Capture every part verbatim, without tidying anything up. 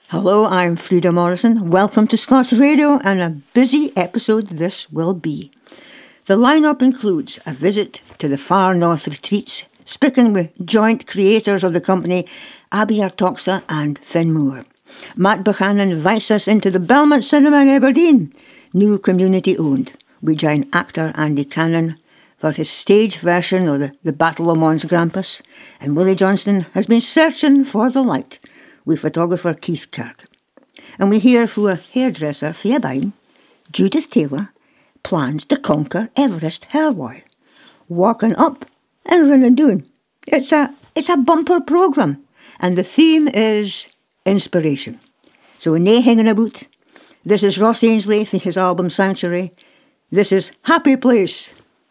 Hello, I'm Frida Morrison. Welcome to Scots Radio, and a busy episode this will be. The lineup includes a visit to the Far North Retreats, speaking with joint creators of the company, Abby Artoxa and Finn Moore. Matt Buchanan invites us into the Belmont Cinema in Aberdeen, new community owned. We join actor Andy Cannon for his stage version of the, the Battle of Mons Grampus, and Willie Johnston has been searching for the light with photographer Keith Kirk. And we hear from a hairdresser, Fia Bine, Judith Taylor plans to conquer Everest Herroy, walking up and running down. It's a, it's a bumper programme, and the theme is inspiration. So nae hanging about. This is Ross Ainslie from his album Sanctuary. This is Happy Place.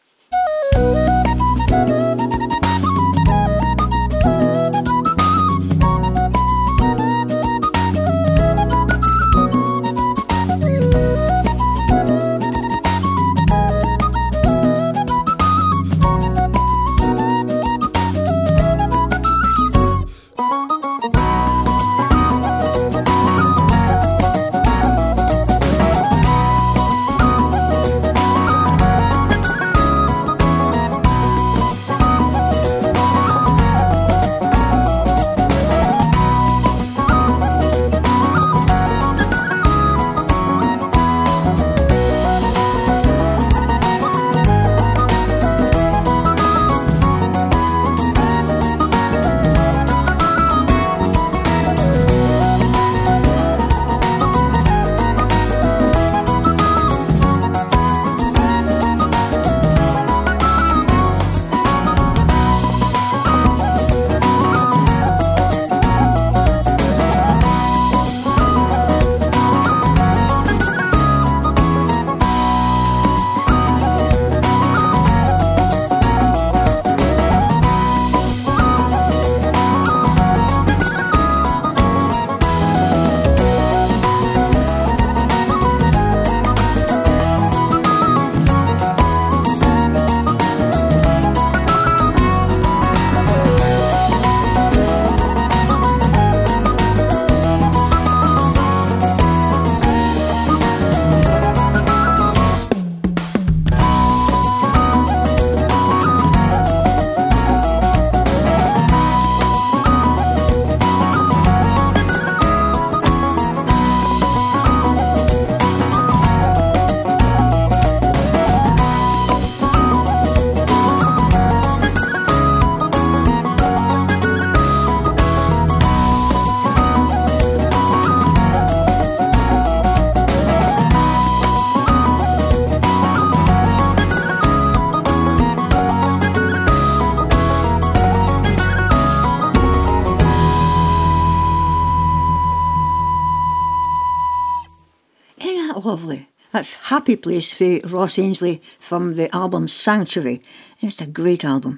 Lovely. That's Happy Place for Ross Ainslie from the album Sanctuary. It's a great album.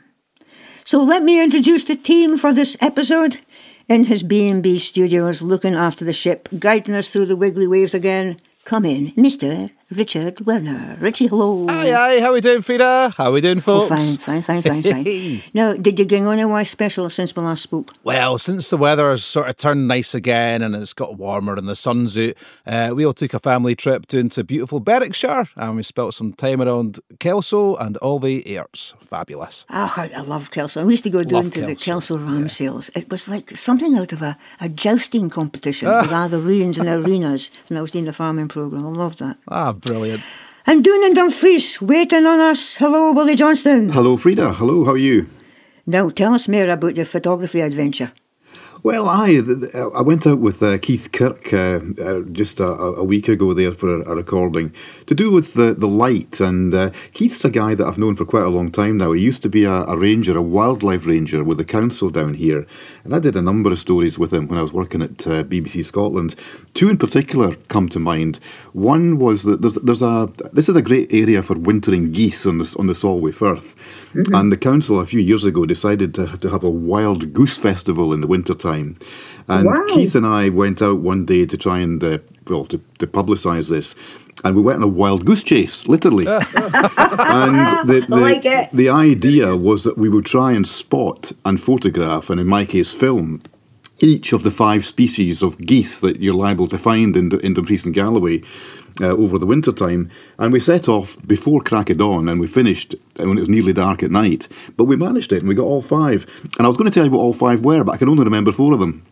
So let me introduce the team for this episode. In his B and B studios, looking after the ship, guiding us through the wiggly waves again. Come in, Mister Richard Werner. Richie, hello. Aye, aye. How we doing, Frida? How we doing, folks? Oh, fine, fine, fine, fine, fine. Now, did you get on a special since we last spoke? Well, since the weather has sort of turned nice again and it's got warmer and the sun's out, uh, we all took a family trip down to beautiful Berwickshire and we spent some time around Kelso and all the airs. Fabulous. Oh, I, I love Kelso. We used to go down love to Kelso. the Kelso ram yeah. sales. It was like something out of a, a jousting competition with all the ruins and arenas. And I was doing the farming programme. I loved that. Ah, brilliant. And down in Dumfries, waiting on us. Hello, Willie Johnston. Hello, Frida. Hello, how are you? Now, tell us more about your photography adventure. Well, I I went out with uh, Keith Kirk uh, uh, just a, a week ago there for a, a recording to do with the, the light. And uh, Keith's a guy that I've known for quite a long time now. He used to be a, a ranger, a wildlife ranger with the council down here. And I did a number of stories with him when I was working at uh, B B C Scotland. Two in particular come to mind. One was that there's, there's a this is a great area for wintering geese on the, on the Solway Firth. Mm-hmm. And the council a few years ago decided to, to have a wild goose festival in the wintertime. And wow. Keith and I went out one day to try and, uh, well, to, to publicise this. And we went on a wild goose chase, literally. and the, the, like it. the idea was that we would try and spot and photograph, and in my case, film, each of the five species of geese that you're liable to find in, in Dumfries and Galloway uh, over the winter time. And we set off before crack of dawn, and we finished when it was nearly dark at night. But we managed it, and we got all five. And I was going to tell you what all five were, but I can only remember four of them.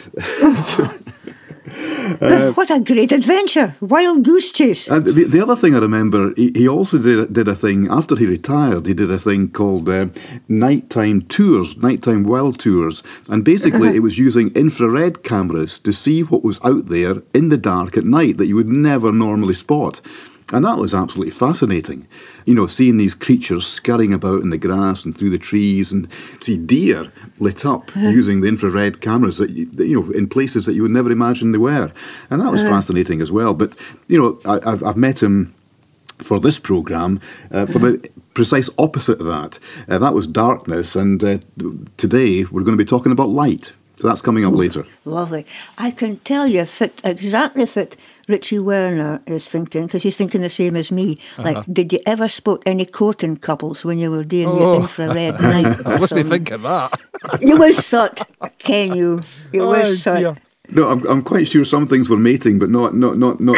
Uh, what a great adventure! Wild goose chase. And the, the other thing I remember, he, he also did, did a thing, after he retired, he did a thing called uh, nighttime tours, nighttime wild tours. And basically it was using infrared cameras to see what was out there in the dark at night that you would never normally spot. And that was absolutely fascinating. You know, seeing these creatures scurrying about in the grass and through the trees, and see deer lit up uh-huh. using the infrared cameras that you, that, you know, in places that you would never imagine they were. And that was uh-huh. fascinating as well. But, you know, I, I've, I've met him for this programme uh, for the precise opposite of that. Uh, that was darkness, and uh, today we're going to be talking about light. So that's coming up Ooh, later. Lovely. I can tell you fit, exactly fit Richie Werner is thinking, because he's thinking the same as me. Like, uh-huh. did you ever spot any courting couples when you were doing oh. your infrared night? I wasn't thinking that. You were sot, can you? You oh, were sot. No, I'm I'm quite sure some things were mating, but not not not not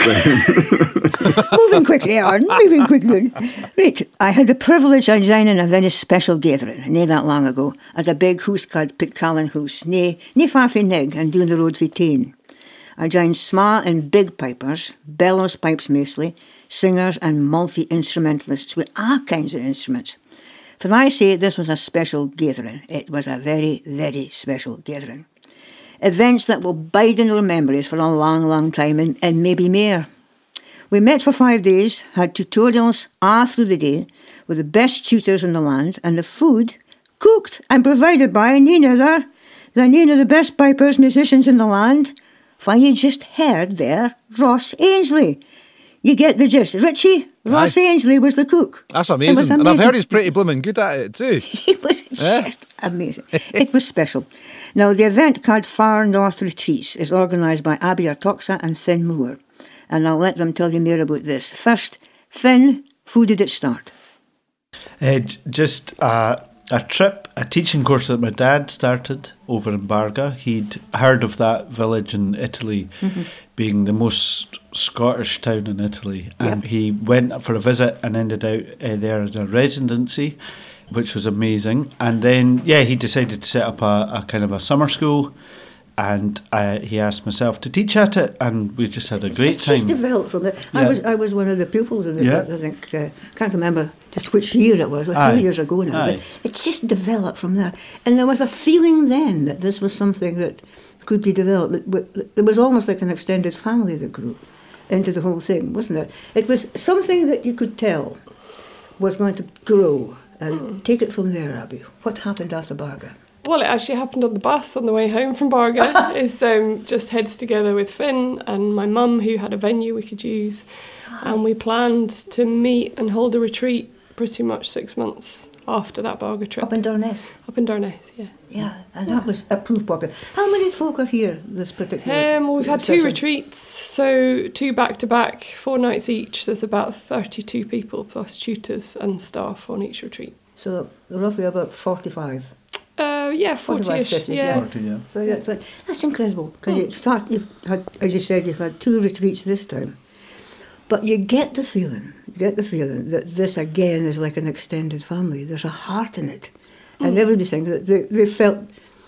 them. Moving quickly on, moving quickly. Right, I had the privilege of joining a very special gathering, nae that long ago, at a big hoose called Pitcallan House, nae, nae far from Nig and down the road for Tain. I joined small and big pipers, bellows pipes mostly, singers and multi-instrumentalists with all kinds of instruments. For I say this was a special gathering. It was a very, very special gathering. Events that will bide in our memories for a long, long time, and, and maybe more. We met for five days, had tutorials all through the day, with the best tutors in the land, and the food cooked and provided by Nina there, the Nina, the best pipers, musicians in the land. For you just heard there, Ross Ainsley. You get the gist. Richie, Ross Aye. Ainsley was the cook. That's amazing. amazing. And I've heard he's pretty blooming good at it too. He was yeah. just amazing. It was special. Now, the event called Far North Retreats is organised by Abby Artoxa and Finn Moore. And I'll let them tell you more about this. First, Finn, how did it start? Uh, just uh, a trip, a teaching course that my dad started over in Barga. He'd heard of that village in Italy mm-hmm. being the most Scottish town in Italy. And yep. he went for a visit and ended out uh, there as a residency, which was amazing. And then, yeah, he decided to set up a, a kind of a summer school. And uh, he asked myself to teach at it, and we just had a great it's time. It's just developed from it. Yeah. I was I was one of the pupils in it. Yeah. I think uh, can't remember just which year it was. A few years ago now. Aye. But it's just developed from there. And there was a feeling then that this was something that could be developed. It was almost like an extended family that grew into the whole thing, wasn't it? It was something that you could tell was going to grow and mm. take it from there, Abby. What happened after Barga? Well, it actually happened on the bus on the way home from Barga. It's um, just heads together with Finn and my mum, who had a venue we could use. And we planned to meet and hold a retreat pretty much six months after that Barga trip. Up in Darness? Up in Darness, yeah. Yeah, and that was a proof popular. How many folk are here this particular um, We've had session? two retreats, so two back-to-back, four nights each. There's about thirty-two people plus tutors and staff on each retreat. So roughly about forty-five? Uh, yeah, forty-ish, fifty, yeah. forty, yeah. So that's, that's incredible, because you start, you've had, as you said, you've had two retreats this time. But you get the feeling, you get the feeling that this again is like an extended family. There's a heart in it. Mm. And everybody's saying that they, they felt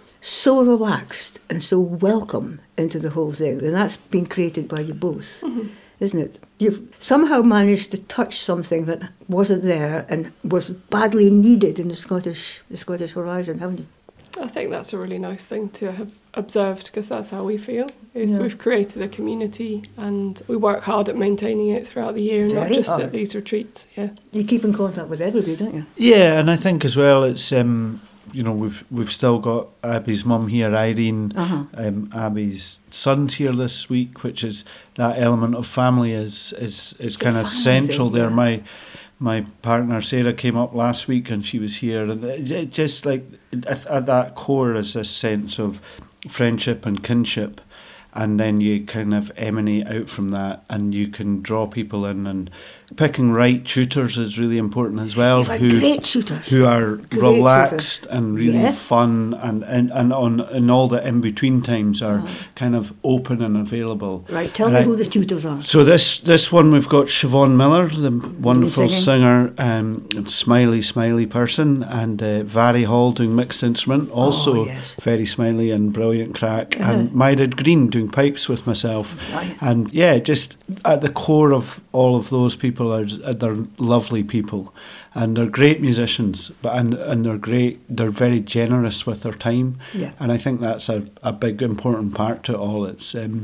so relaxed and so welcome into the whole thing. And that's been created by you both, mm-hmm. isn't it? You've somehow managed to touch something that wasn't there and was badly needed in the Scottish the Scottish horizon, haven't you? I think that's a really nice thing to have observed, because that's how we feel. Is yeah. we've created a community and we work hard at maintaining it throughout the year, Very not just hard. at these retreats. Yeah, you keep in contact with everybody, don't you? Yeah, and I think as well it's um, you know we've we've still got Abby's mum here, Irene. Uh-huh. Um, Abby's son's here this week, which is that element of family is is is kind of central thing, there. Yeah. My my partner Sarah came up last week and she was here, and it, it just like at, at that core is a sense of friendship and kinship. And then you kind of emanate out from that, and you can draw people in and picking right tutors is really important as well. You've had Who great tutors. who are Great relaxed tutors. and really Yeah. fun, and, and, and on and all the in between times are Uh-huh. kind of open and available. Right, tell And me I- who the tutors are. So this this one we've got Siobhan Miller, the wonderful singing. singer, um, and smiley smiley person, and uh, Vary Hall doing mixed instrument, also Oh, yes. very smiley and brilliant crack, Uh-huh. and Myrid Green doing pipes with myself, Right. and yeah, just at the core of all of those people are uh, they're lovely people, and they're great musicians, but and and they're great. They're very generous with their time, Yeah. and I think that's a, a big important part to it all. It's um,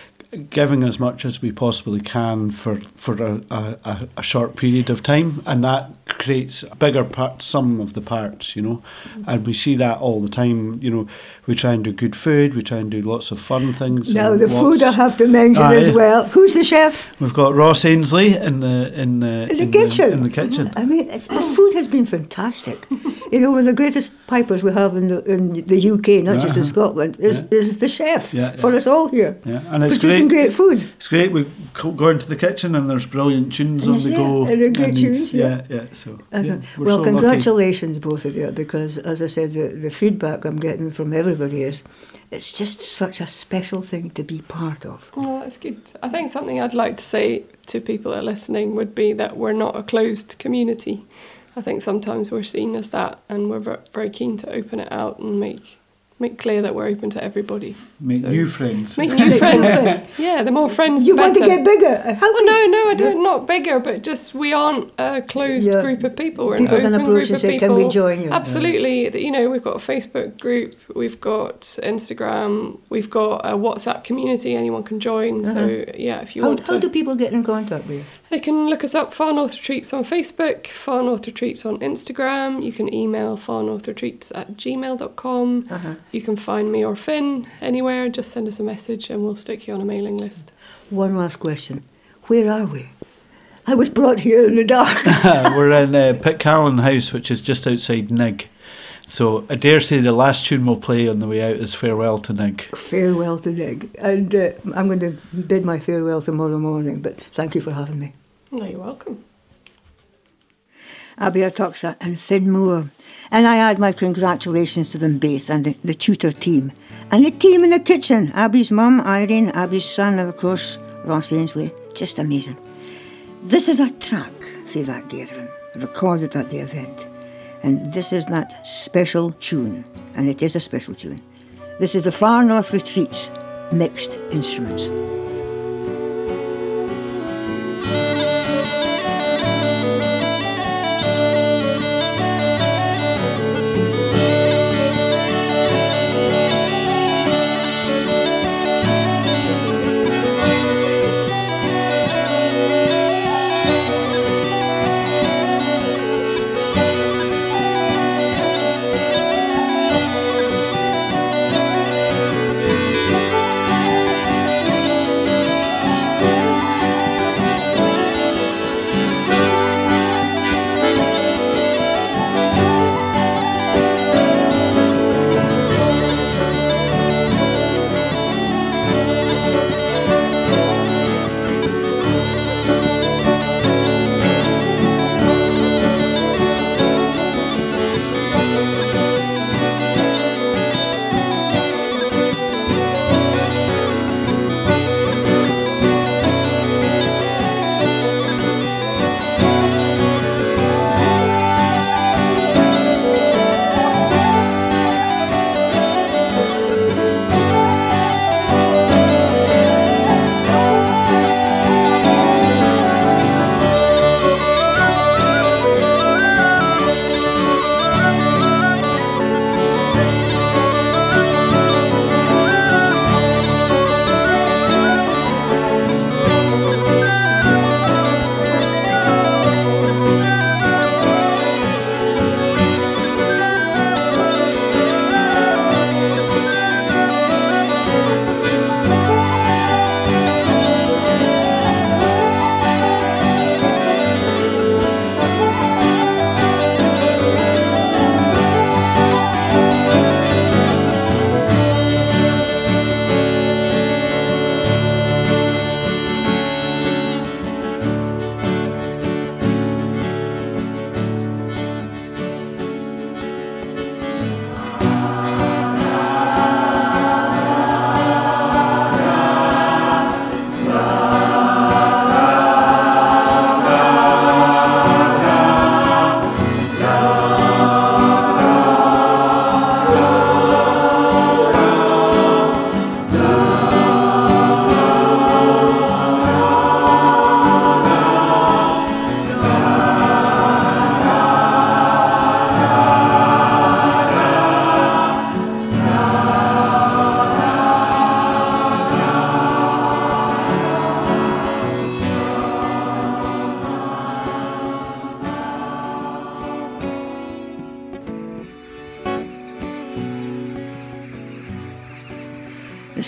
giving as much as we possibly can for for a, a, a- a short period of time, and that creates a bigger part, sum of the parts, you know. And we see that all the time. You know, we try and do good food, we try and do lots of fun things. Now, and the lots- food I have to mention Aye. as well. Who's the chef? We've got Ross Ainsley in the in the In the kitchen. in the kitchen. I mean, it's, the food has been fantastic. You know, one of the greatest pipers we have in the in the U K, not just in Uh-huh. Scotland, is, Yeah. is the chef Yeah, for yeah. us all here. Yeah, and it's Producing great. great food. It's great. We co- go into the kitchen and there's brilliant tunes And on is the there? go. And they're great it's- tunes, yeah. yeah, yeah. So Uh-huh. yeah, we're Well, so lucky. congratulations, both of you, because as I said, the, the feedback I'm getting from everybody is it's just such a special thing to be part of. Oh, that's good. I think something I'd like to say to people that are listening would be that we're not a closed community. I think sometimes we're seen as that, and we're ver- very keen to open it out and make make clear that we're open to everybody. Make So- new friends. Make new friends. Yeah, the more friends, You the want to better. get bigger. How Well, can no, no, I don't. Not bigger, but just we aren't a closed Yeah. group of people. We're people an can open approach group and of say, people. can we join you? Absolutely. You know, we've got a Facebook group, we've got Instagram, we've got a WhatsApp community. Anyone can join. So yeah, if you How, want how to, do people get in contact with you? they can look us up. Far North Retreats on Facebook, Far North Retreats on Instagram. You can email farnorthretreats at gmail dot com. Uh-huh. You can find me or Finn anywhere. Just send us a message and we'll stick you on a mailing list. One last question. Where are we? I was brought here in the dark. We're in uh, Pitcallan House, which is just outside Nig. So I dare say the last tune we'll play on the way out is Farewell to Nig. Farewell to Nig. And uh, I'm going to bid my farewell tomorrow morning, but thank you for having me. No, you're welcome. Abby Atoxa and Finn Moore. And I add my congratulations to them both and the, the tutor team. And the team in the kitchen. Abby's mum, Irene, Abby's son, and of course, Ross Ainsley. Just amazing. This is a track for that gathering, recorded at the event. And this is that special tune. And it is a special tune. This is the Far North Retreats Mixed Instruments. Thank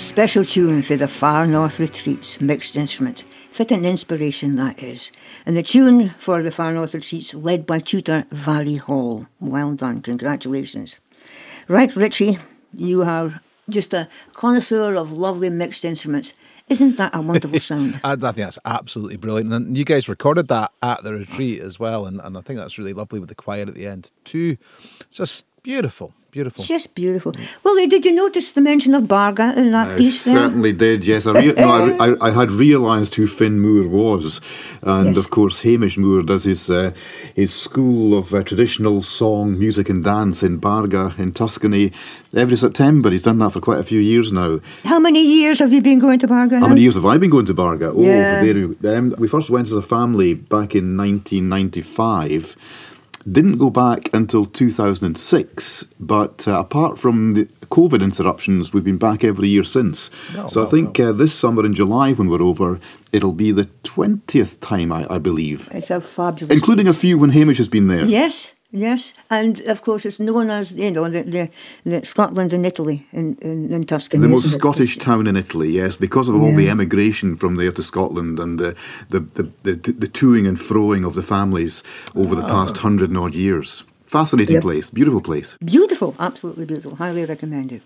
special tune for the Far North Retreats mixed instrument. Fit an inspiration that is. And the tune for the Far North Retreats led by tutor Valley Hall. Well done, congratulations. Right, Richie, you are just a connoisseur of lovely mixed instruments. Isn't that a wonderful sound? I, I think that's absolutely brilliant. And you guys recorded that at the retreat as well, and, and I think that's really lovely with the choir at the end too. It's just beautiful. Beautiful. Just beautiful. Well, did you notice the mention of Barga in that I piece there? certainly did, yes. I, rea- no, I, I, I had realised who Finn Moore was. And, Yes. of course, Hamish Moore does his uh, his school of uh, traditional song, music and dance in Barga in Tuscany every September. He's done that for quite a few years now. How many years have you been going to Barga now? How many years have I been going to Barga? Oh, Yeah. there we, um, we first went as a family back in nineteen ninety-five. Didn't go back until two thousand six, but uh, apart from the COVID interruptions, we've been back every year since. Oh, so well, I think uh, this summer in July when we're over, it'll be the twentieth time, I, I believe. It's a fabulous Including a piece. few when Hamish has been there. Yes, yes. And, of course, it's known as, you know, the, the, the Scotland and Italy in, in, in Tuscany. The most isn't it? Scottish town in Italy, yes, because of all the emigration from there to Scotland and the the, the, the, the toing and froing of the families over the past hundred and odd years. Fascinating Yep. place, beautiful place. Beautiful, absolutely beautiful. Highly recommended.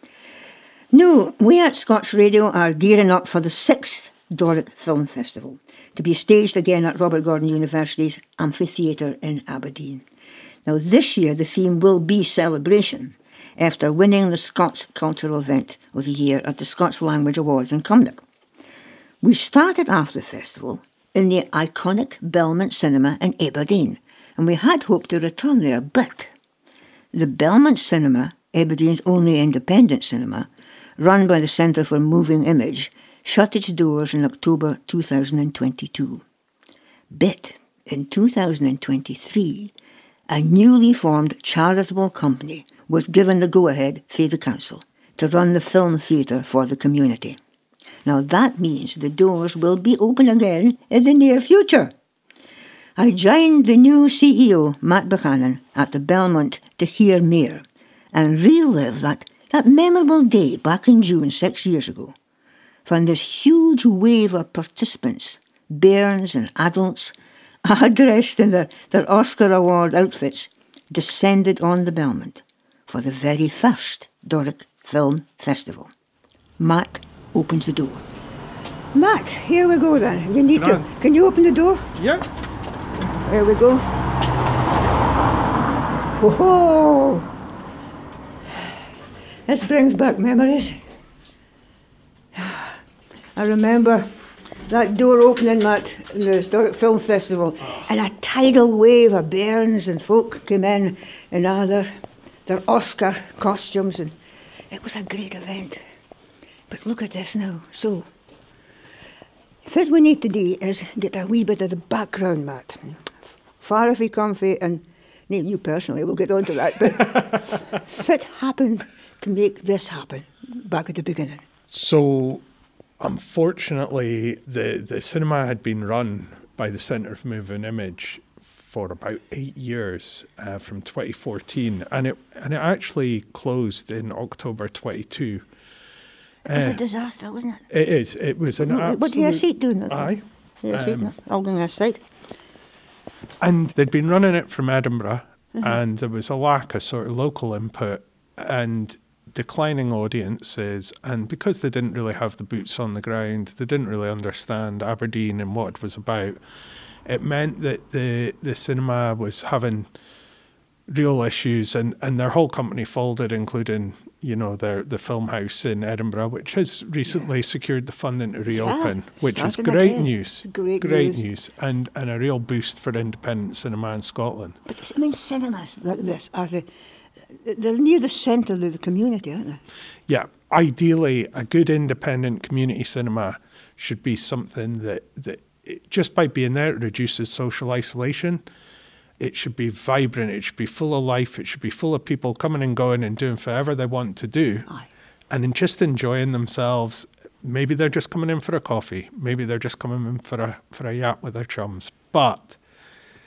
No, we at Scots Radio are gearing up for the sixth Doric Film Festival to be staged again at Robert Gordon University's Amphitheatre in Aberdeen. Now, this year the theme will be celebration after winning the Scots Cultural Event of the Year at the Scots Language Awards in Cumnock. We started after the festival in the iconic Belmont Cinema in Aberdeen, and we had hoped to return there, but the Belmont Cinema, Aberdeen's only independent cinema, run by the Centre for Moving Image, shut its doors in October two thousand twenty-two. But in two thousand twenty-three, a newly formed charitable company was given the go-ahead through the council to run the film theatre for the community. Now that means the doors will be open again in the near future. I joined the new C E O, Matt Buchanan, at the Belmont to hear more and relive that, that memorable day back in June six years ago, when this huge wave of participants, bairns and adults, dressed in their, their Oscar Award outfits, descended on the Belmont for the very first Doric Film Festival. Matt opens the door. Matt, here we go then. You need to. Can you open the door? Yeah. There we go. Whoa! This brings back memories. I remember that door opening, Matt, in the Doric Film Festival, and a tidal wave of bairns and folk came in in all their, their Oscar costumes, and it was a great event. But look at this now. So, what we need to do is get a wee bit of the background, Matt. Far if we comfy, and you personally, we'll get on to that, but what happened to make this happen back at the beginning? So, unfortunately, the, the cinema had been run by the Centre for Moving Image for about eight years, uh, from twenty fourteen, and it and it actually closed in October twenty-two. It was Uh, a disaster, wasn't it? It is. It was an What- absolute... What do you see doing it? Aye. Yeah, see, Um, I'll go on this side. And they'd been running it from Edinburgh, Mm-hmm. and there was a lack of sort of local input and declining audiences. And because they didn't really have the boots on the ground, they didn't really understand Aberdeen and what it was about. It meant that the the cinema was having real issues, and, and their whole company folded, including, you know, their the film house in Edinburgh, which has recently secured the funding to reopen, which is starting great again. news. Great Great news. news, and, and a real boost for independent cinema in Scotland. But I mean, cinemas like this are the they're near the centre of the community, aren't they? Yeah, ideally, a good independent community cinema should be something that, that it, just by being there, it reduces social isolation. It should be vibrant, it should be full of life, it should be full of people coming and going and doing whatever they want to do. Aye. And in just enjoying themselves. Maybe they're just coming in for a coffee. Maybe they're just coming in for a for a yap with their chums. But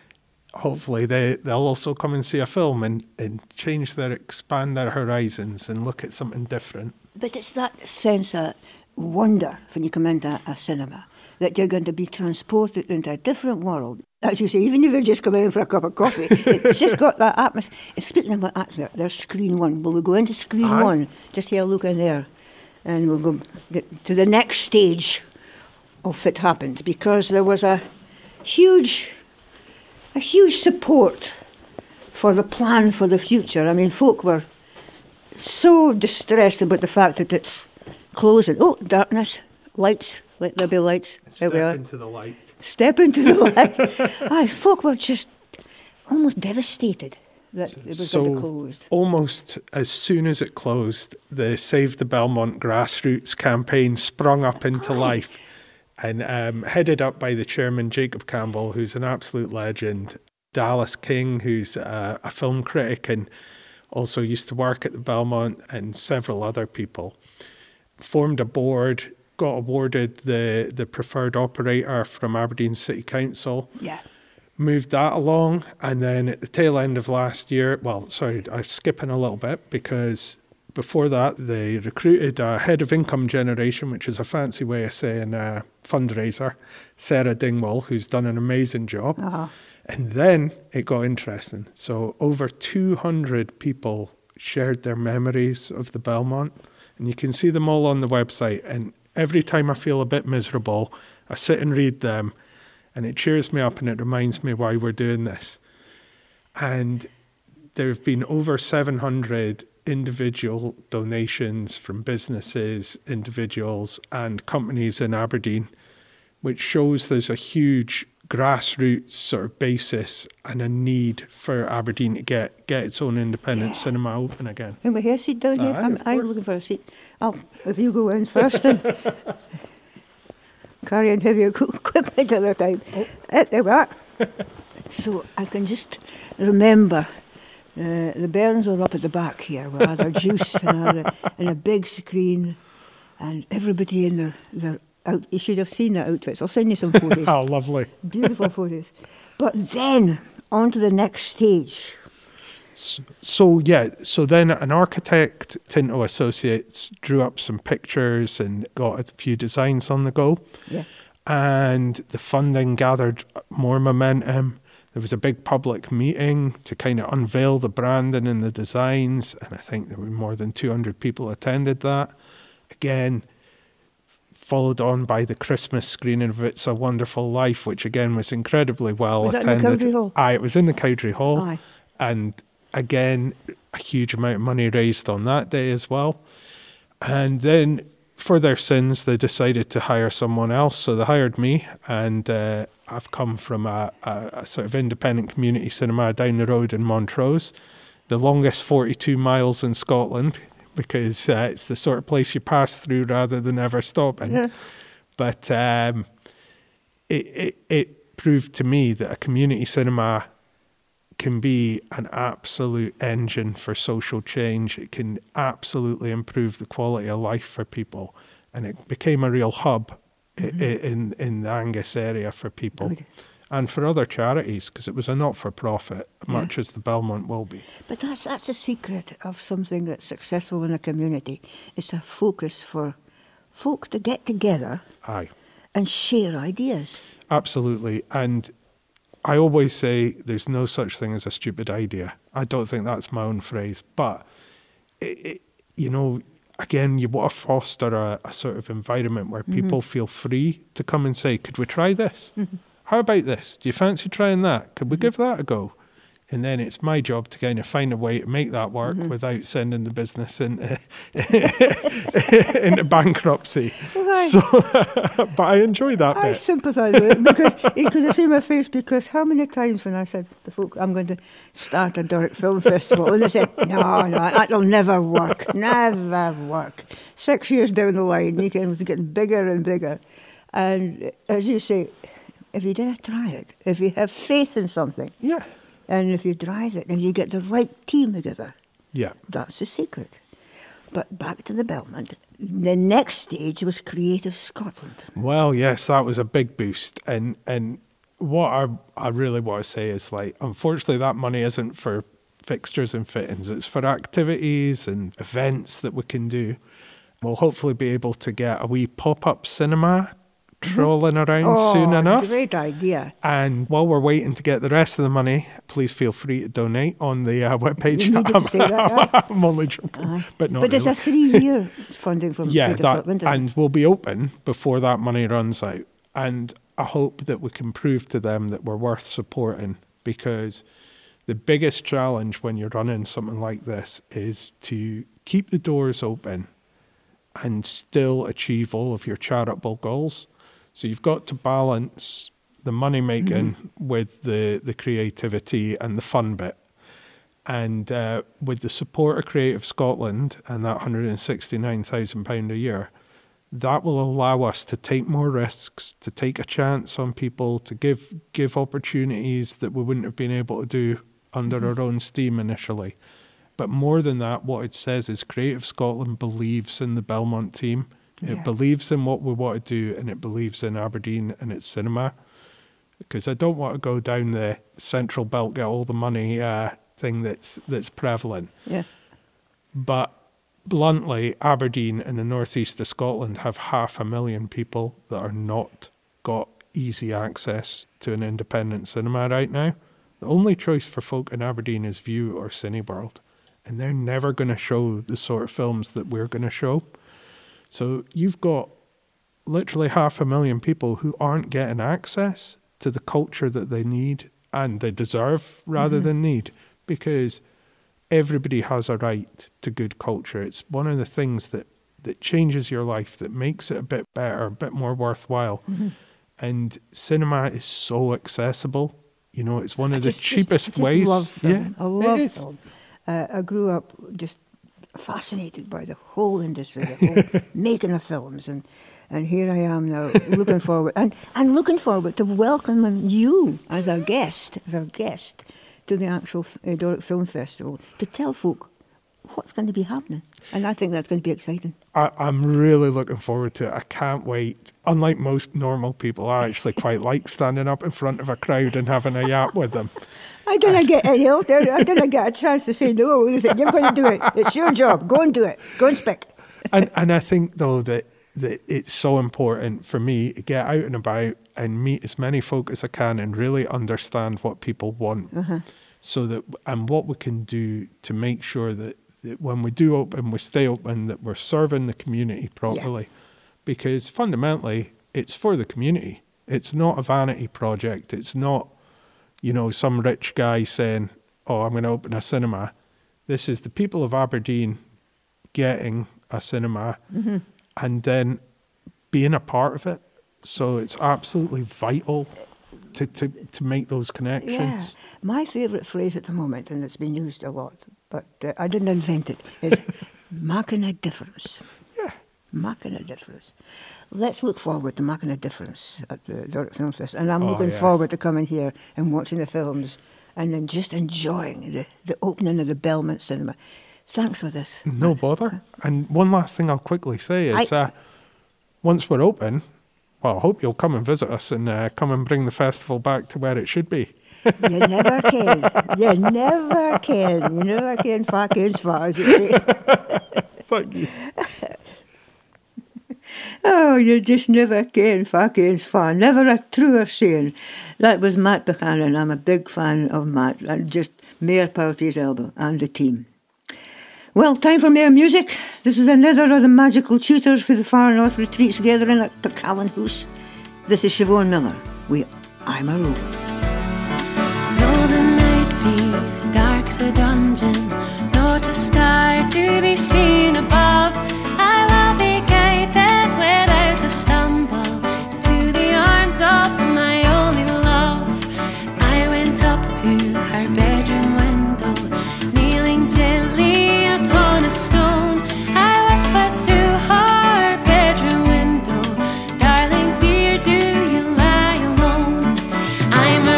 hopefully they, they'll also come and see a film and, and change their, expand their horizons and look at something different. But it's that sense of wonder when you come into a cinema, that you're going to be transported into a different world. As you say, even if you're just coming in for a cup of coffee, it's just got that atmosphere. Speaking about atmosphere, there's screen one. Will we go into screen Aye. one? Just have a look in there. And we'll go to the next stage of It Happened, because there was a huge, a huge support for the plan for the future. I mean, folk were so distressed about the fact that it's closing. Oh, darkness, lights, let there be lights. There Step we are. into the light. Step into the light. Aye, folk were just almost devastated that it was going to close. Almost as soon as it closed, the Save the Belmont grassroots campaign sprung up into Aye. life, and um, headed up by the chairman, Jacob Campbell, who's an absolute legend, Dallas King, who's uh, a film critic and also used to work at the Belmont, and several other people. Formed a board, got awarded the, the preferred operator from Aberdeen City Council. Yeah. Moved that along, and then at the tail end of last year, well, sorry, I'm skipping a little bit, because before that they recruited a head of income generation, which is a fancy way of saying a fundraiser, Sarah Dingwall, who's done an amazing job. Uh-huh. And then it got interesting. So over two hundred people shared their memories of the Belmont, and you can see them all on the website. And every time I feel a bit miserable, I sit and read them, and it cheers me up and it reminds me why we're doing this. And there have been over seven hundred individual donations from businesses, individuals and companies in Aberdeen, which shows there's a huge grassroots sort of basis and a need for Aberdeen to get, get its own independent yeah. cinema open again. Can we have a seat down here? Aye, I'm, I'm looking for a seat. Oh, if you go in first and carry on heavy equipment at the time. Oh. Uh, there we are. So I can just remember uh, the bairns were up at the back here with other juice and, other, and a big screen, and everybody in their, their out, you should have seen the outfits. I'll send you some photos. Oh, lovely. Beautiful photos. But then, on to the next stage. So, so, yeah, so then an architect, Tinto Associates, drew up some pictures and got a few designs on the go. Yeah. And the funding gathered more momentum. There was a big public meeting to kind of unveil the branding and the designs, and I think there were more than two hundred people attended that. Again, followed on by the Christmas screening of It's a Wonderful Life, which again was incredibly well was attended. Was that in the Cowdray Hall? Aye, it was in the Cowdray Hall. Aye. And again, a huge amount of money raised on that day as well. And then, for their sins, they decided to hire someone else. So they hired me, and uh, I've come from a, a, a sort of independent community cinema down the road in Montrose, the longest forty-two miles in Scotland, because uh, it's the sort of place you pass through rather than ever stopping. Yeah. But um, it, it, it proved to me that a community cinema can be an absolute engine for social change. It can absolutely improve the quality of life for people. And it became a real hub mm-hmm. in, in, in the Angus area for people. Good. And for other charities, because it was a not-for-profit, yeah. much as the Belmont will be. But that's that's a secret of something that's successful in a community. It's a focus for folk to get together Aye. and share ideas. Absolutely. And I always say there's no such thing as a stupid idea. I don't think that's my own phrase. But, it, it, you know, again, you want to foster a, a sort of environment where mm-hmm. people feel free to come and say, could we try this? Mm-hmm. How about this? Do you fancy trying that? Could we give that a go? And then it's my job to kind of find a way to make that work mm-hmm. without sending the business into, into bankruptcy. Right. So, but I enjoy that I bit. I sympathise with it, because you could have seen my face, because how many times when I said to folk, I'm going to start a Doric Film Festival, and they said, no, no, that'll never work, never work. Six years down the line, it was getting bigger and bigger. And as you say, if you dare try it, if you have faith in something, yeah, and if you drive it and you get the right team together, yeah, that's the secret. But back to the Belmont, the next stage was Creative Scotland. Well, yes, that was a big boost, and and what I, I really want to say is, like, unfortunately, that money isn't for fixtures and fittings. It's for activities and events that we can do. We'll hopefully be able to get a wee pop-up cinema trolling around Oh, soon enough. great idea. And while we're waiting to get the rest of the money, please feel free to donate on the uh, webpage. You needed to say that, aye. I'm only joking, Aye. but not But there's really. a three-year funding from yeah, Creative that, Scotland, isn't and we'll be open before that money runs out. And I hope that we can prove to them that we're worth supporting, because the biggest challenge when you're running something like this is to keep the doors open and still achieve all of your charitable goals. So you've got to balance the money making mm-hmm. with the, the creativity and the fun bit. And uh, with the support of Creative Scotland and that one hundred sixty-nine thousand pounds a year, that will allow us to take more risks, to take a chance on people, to give give opportunities that we wouldn't have been able to do under mm-hmm. our own steam initially. But more than that, what it says is Creative Scotland believes in the Belmont team. It yeah. believes in what we want to do, and it believes in Aberdeen and its cinema. Because I don't want to go down the central belt, get all the money uh, thing that's that's prevalent. Yeah. But bluntly, Aberdeen and the northeast of Scotland have half a million people that are not got easy access to an independent cinema right now. The only choice for folk in Aberdeen is View or Cineworld, and they're never going to show the sort of films that we're going to show. So you've got literally half a million people who aren't getting access to the culture that they need and they deserve rather mm-hmm. than need, because everybody has a right to good culture. It's one of the things that, that changes your life, that makes it a bit better, a bit more worthwhile. Mm-hmm. And cinema is so accessible. You know, it's one of I the just, cheapest just, I just ways. Love film. Yeah, I love it is. film. Uh, I grew up just fascinated by the whole industry, the whole making of films, and and here I am now looking forward and, and looking forward to welcoming you as our guest, as our guest to the actual uh, Doric Film Festival, to tell folk what's going to be happening. And I think that's going to be exciting. I, I'm really looking forward to it. I can't wait. Unlike most normal people, I actually quite like standing up in front of a crowd and having a yap with them. I didn't get any help. I didn't get a chance to say no. They said, you're going to do it. It's your job. Go and do it. Go and speak. and and I think, though, that, that it's so important for me to get out and about and meet as many folk as I can and really understand what people want. Uh-huh. So that, and what we can do to make sure that, that when we do open, we stay open, that we're serving the community properly. Yeah. Because fundamentally, it's for the community. It's not a vanity project. It's not, you know, some rich guy saying, oh, I'm going to open a cinema. This is the people of Aberdeen getting a cinema mm-hmm. and then being a part of it. So it's absolutely vital to, to, to make those connections. Yeah. My favourite phrase at the moment, and it's been used a lot, but uh, I didn't invent it, is making a difference. Yeah. Making a difference. Let's look forward to making a difference at the Doric Film Festival. And I'm Oh, looking yes. forward to coming here and watching the films and then just enjoying the, the opening of the Belmont Cinema. Thanks for this. No bother. And one last thing I'll quickly say is, I- uh, once we're open, well, I hope you'll come and visit us and uh, come and bring the festival back to where it should be. You never can. You never can. You never can. Far cane's far, as you say. Thank you. Oh, you just never can. Far cane's far. Never a truer saying. That was Matt Buchanan. I'm a big fan of Matt. And just Mayor Party's elbow and the team. Well, time for more music. This is another of the magical tutors for the Far North Retreats gathering at Pecallan House. This is Siobhan Miller. We, I'm a rover. Though the night be dark as a dungeon, not a star to be seen above, I will be guided without a stumble into the arms of my only love. I went up to her bedroom window, kneeling gently upon a stone. I whispered through her bedroom window, darling dear, do you lie alone? I'm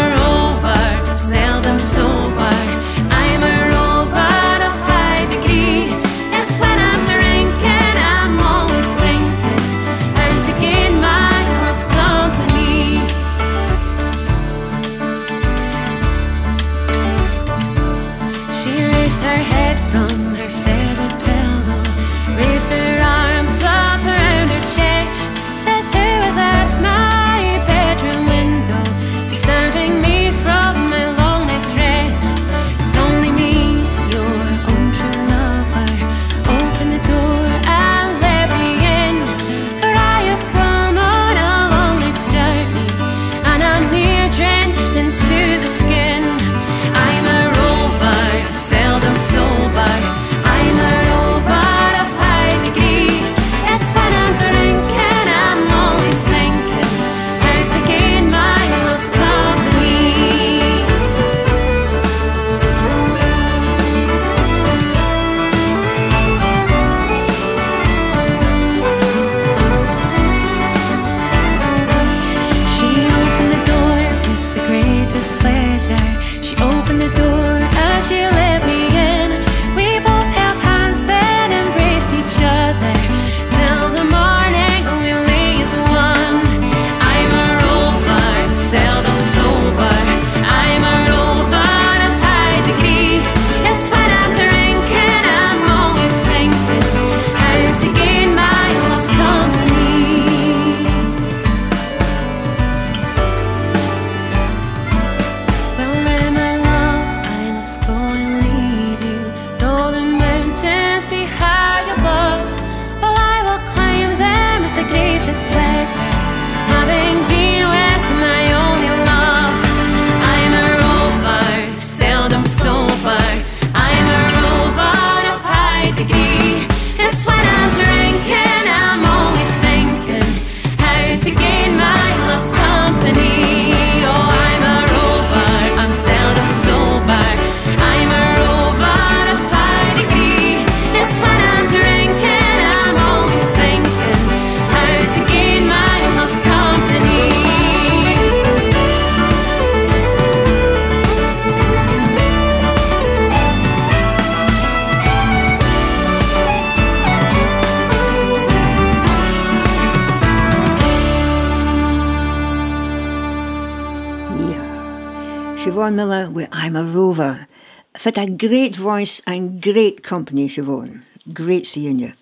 Siobhan Miller with I'm a Rover. Fit a great voice and great company, Siobhan. Great seeing you.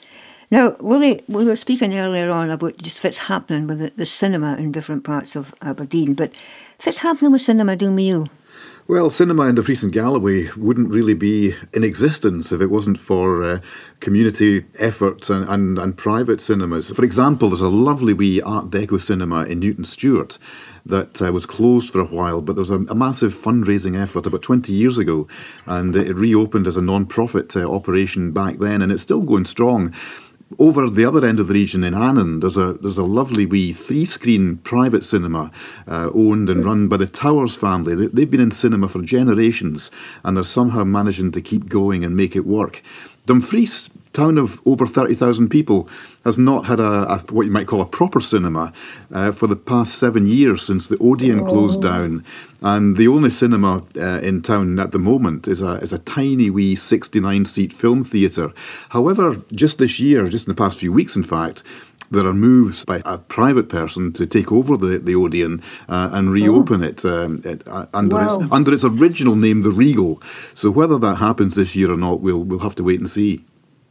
Now, Willie, we were speaking earlier on about just Fitz happening with the, the cinema in different parts of Aberdeen, but Fitz happening with cinema doing with you? Well, cinema in Dumfries and Galloway wouldn't really be in existence if it wasn't for uh, community efforts and, and, and private cinemas. For example, there's a lovely wee Art Deco cinema in Newton Stewart that uh, was closed for a while, but there was a, a massive fundraising effort about twenty years ago, and it reopened as a non-profit uh, operation back then, and it's still going strong. Over the other end of the region in Annan, there's a there's a lovely wee three-screen private cinema uh, owned and run by the Towers family. They, they've been in cinema for generations, and they're somehow managing to keep going and make it work. Dumfries, town of over thirty thousand people, has not had a, a what you might call a proper cinema uh, for the past seven years since the Odeon oh. closed down. And the only cinema uh, in town at the moment is a is a tiny wee sixty-nine seat film theatre. However, just this year, just in the past few weeks in fact, there are moves by a private person to take over the, the Odeon uh, and reopen oh. it, um, it uh, under, wow. its, under its original name, the Regal. So whether that happens this year or not, we'll we'll have to wait and see.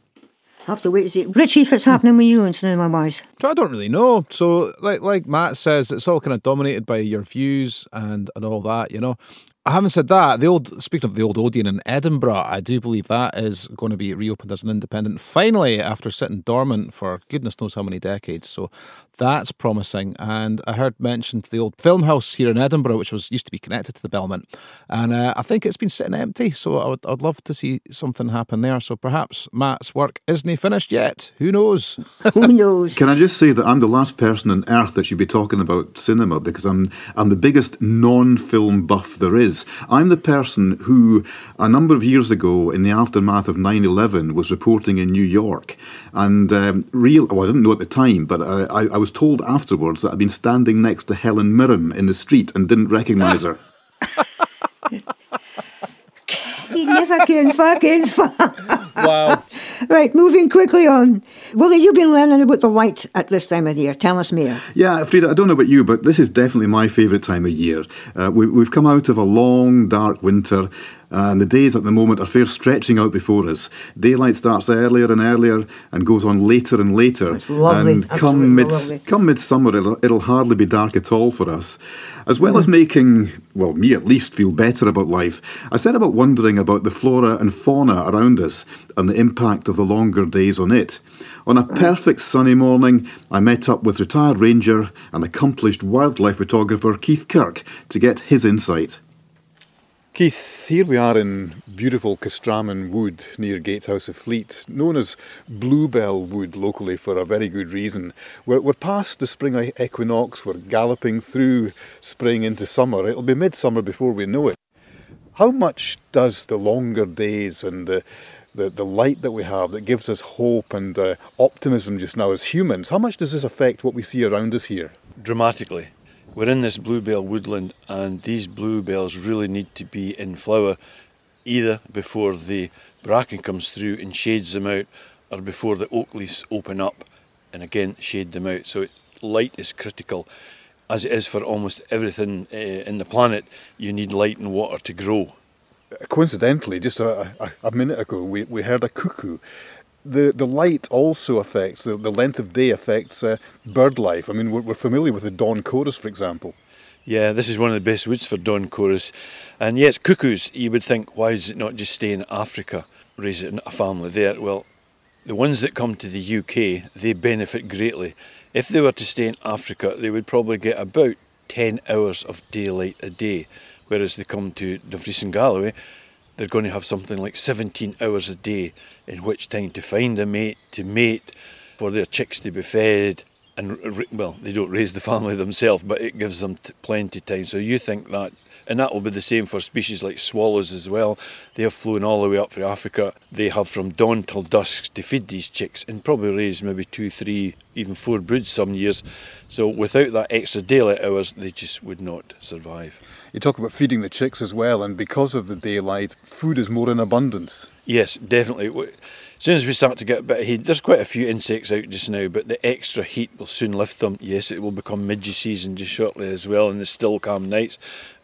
Have to wait to see. Richie, if it's happening with you in cinema wise? I don't really know. So, like like Matt says, it's all kind of dominated by your views and, and all that, you know. Having said that, the old speaking of the old Odeon in Edinburgh, I do believe that is going to be reopened as an independent finally after sitting dormant for goodness knows how many decades. So that's promising. And I heard mentioned the old film house here in Edinburgh, which was used to be connected to the Belmont, and uh, I think it's been sitting empty. So I would I'd love to see something happen there. So perhaps Matt's work isn't finished yet. Who knows? Who knows? Can I just say that I'm the last person on earth that should be talking about cinema because I'm I'm the biggest non-film buff there is. I'm the person who, a number of years ago, in the aftermath of nine eleven, was reporting in New York. And um, real, well, I didn't know at the time, but I, I, I was told afterwards that I'd been standing next to Helen Mirren in the street and didn't recognise her. He never can fucking fuck. Wow. Right, moving quickly on. Willie, you've been learning about the light at this time of the year. Tell us more. Yeah, Frida, I don't know about you, but this is definitely my favourite time of year. Uh, we, we've come out of a long, dark winter, and the days at the moment are fair stretching out before us. Daylight starts earlier and earlier and goes on later and later. It's lovely. And come, mid, lovely. come midsummer, it'll, it'll hardly be dark at all for us. As well mm. as making, well, me at least, feel better about life, I set about wondering about the flora and fauna around us and the impact of the longer days on it. On a perfect sunny morning, I met up with retired ranger and accomplished wildlife photographer Keith Kirk to get his insight. Keith, here we are in beautiful Castraman Wood near Gatehouse of Fleet, known as Bluebell Wood locally for a very good reason. We're, we're past the spring equinox, we're galloping through spring into summer. It'll be midsummer before we know it. How much does the longer days and the, the, the light that we have that gives us hope and uh, optimism just now as humans, how much does this affect what we see around us here? Dramatically. We're in this bluebell woodland, and these bluebells really need to be in flower either before the bracken comes through and shades them out, or before the oak leaves open up and again shade them out. So it, light is critical. As it is for almost everything uh, in the planet, you need light and water to grow. Coincidentally, just a, a, a minute ago, we, we heard a cuckoo. The the light also affects, the, the length of day affects uh, bird life. I mean, we're, we're familiar with the dawn chorus, for example. Yeah, this is one of the best woods for dawn chorus. And yes, cuckoos, you would think, why does it not just stay in Africa, raise a family there? Well, the ones that come to the U K, they benefit greatly. If they were to stay in Africa, they would probably get about ten hours of daylight a day, whereas they come to Dumfries and Galloway, they're going to have something like seventeen hours a day in which time to find a mate, to mate, for their chicks to be fed. And, well, they don't raise the family themselves, but it gives them t- plenty of time. So you think that, and that will be the same for species like swallows as well. They have flown all the way up from Africa. They have from dawn till dusk to feed these chicks and probably raise maybe two, three, even four broods some years. So without that extra daylight hours, they just would not survive. You talk about feeding the chicks as well, and because of the daylight, food is more in abundance. Yes, definitely. As soon as we start to get a bit of heat, there's quite a few insects out just now, but the extra heat will soon lift them. Yes, it will become midge season just shortly as well in the still calm nights.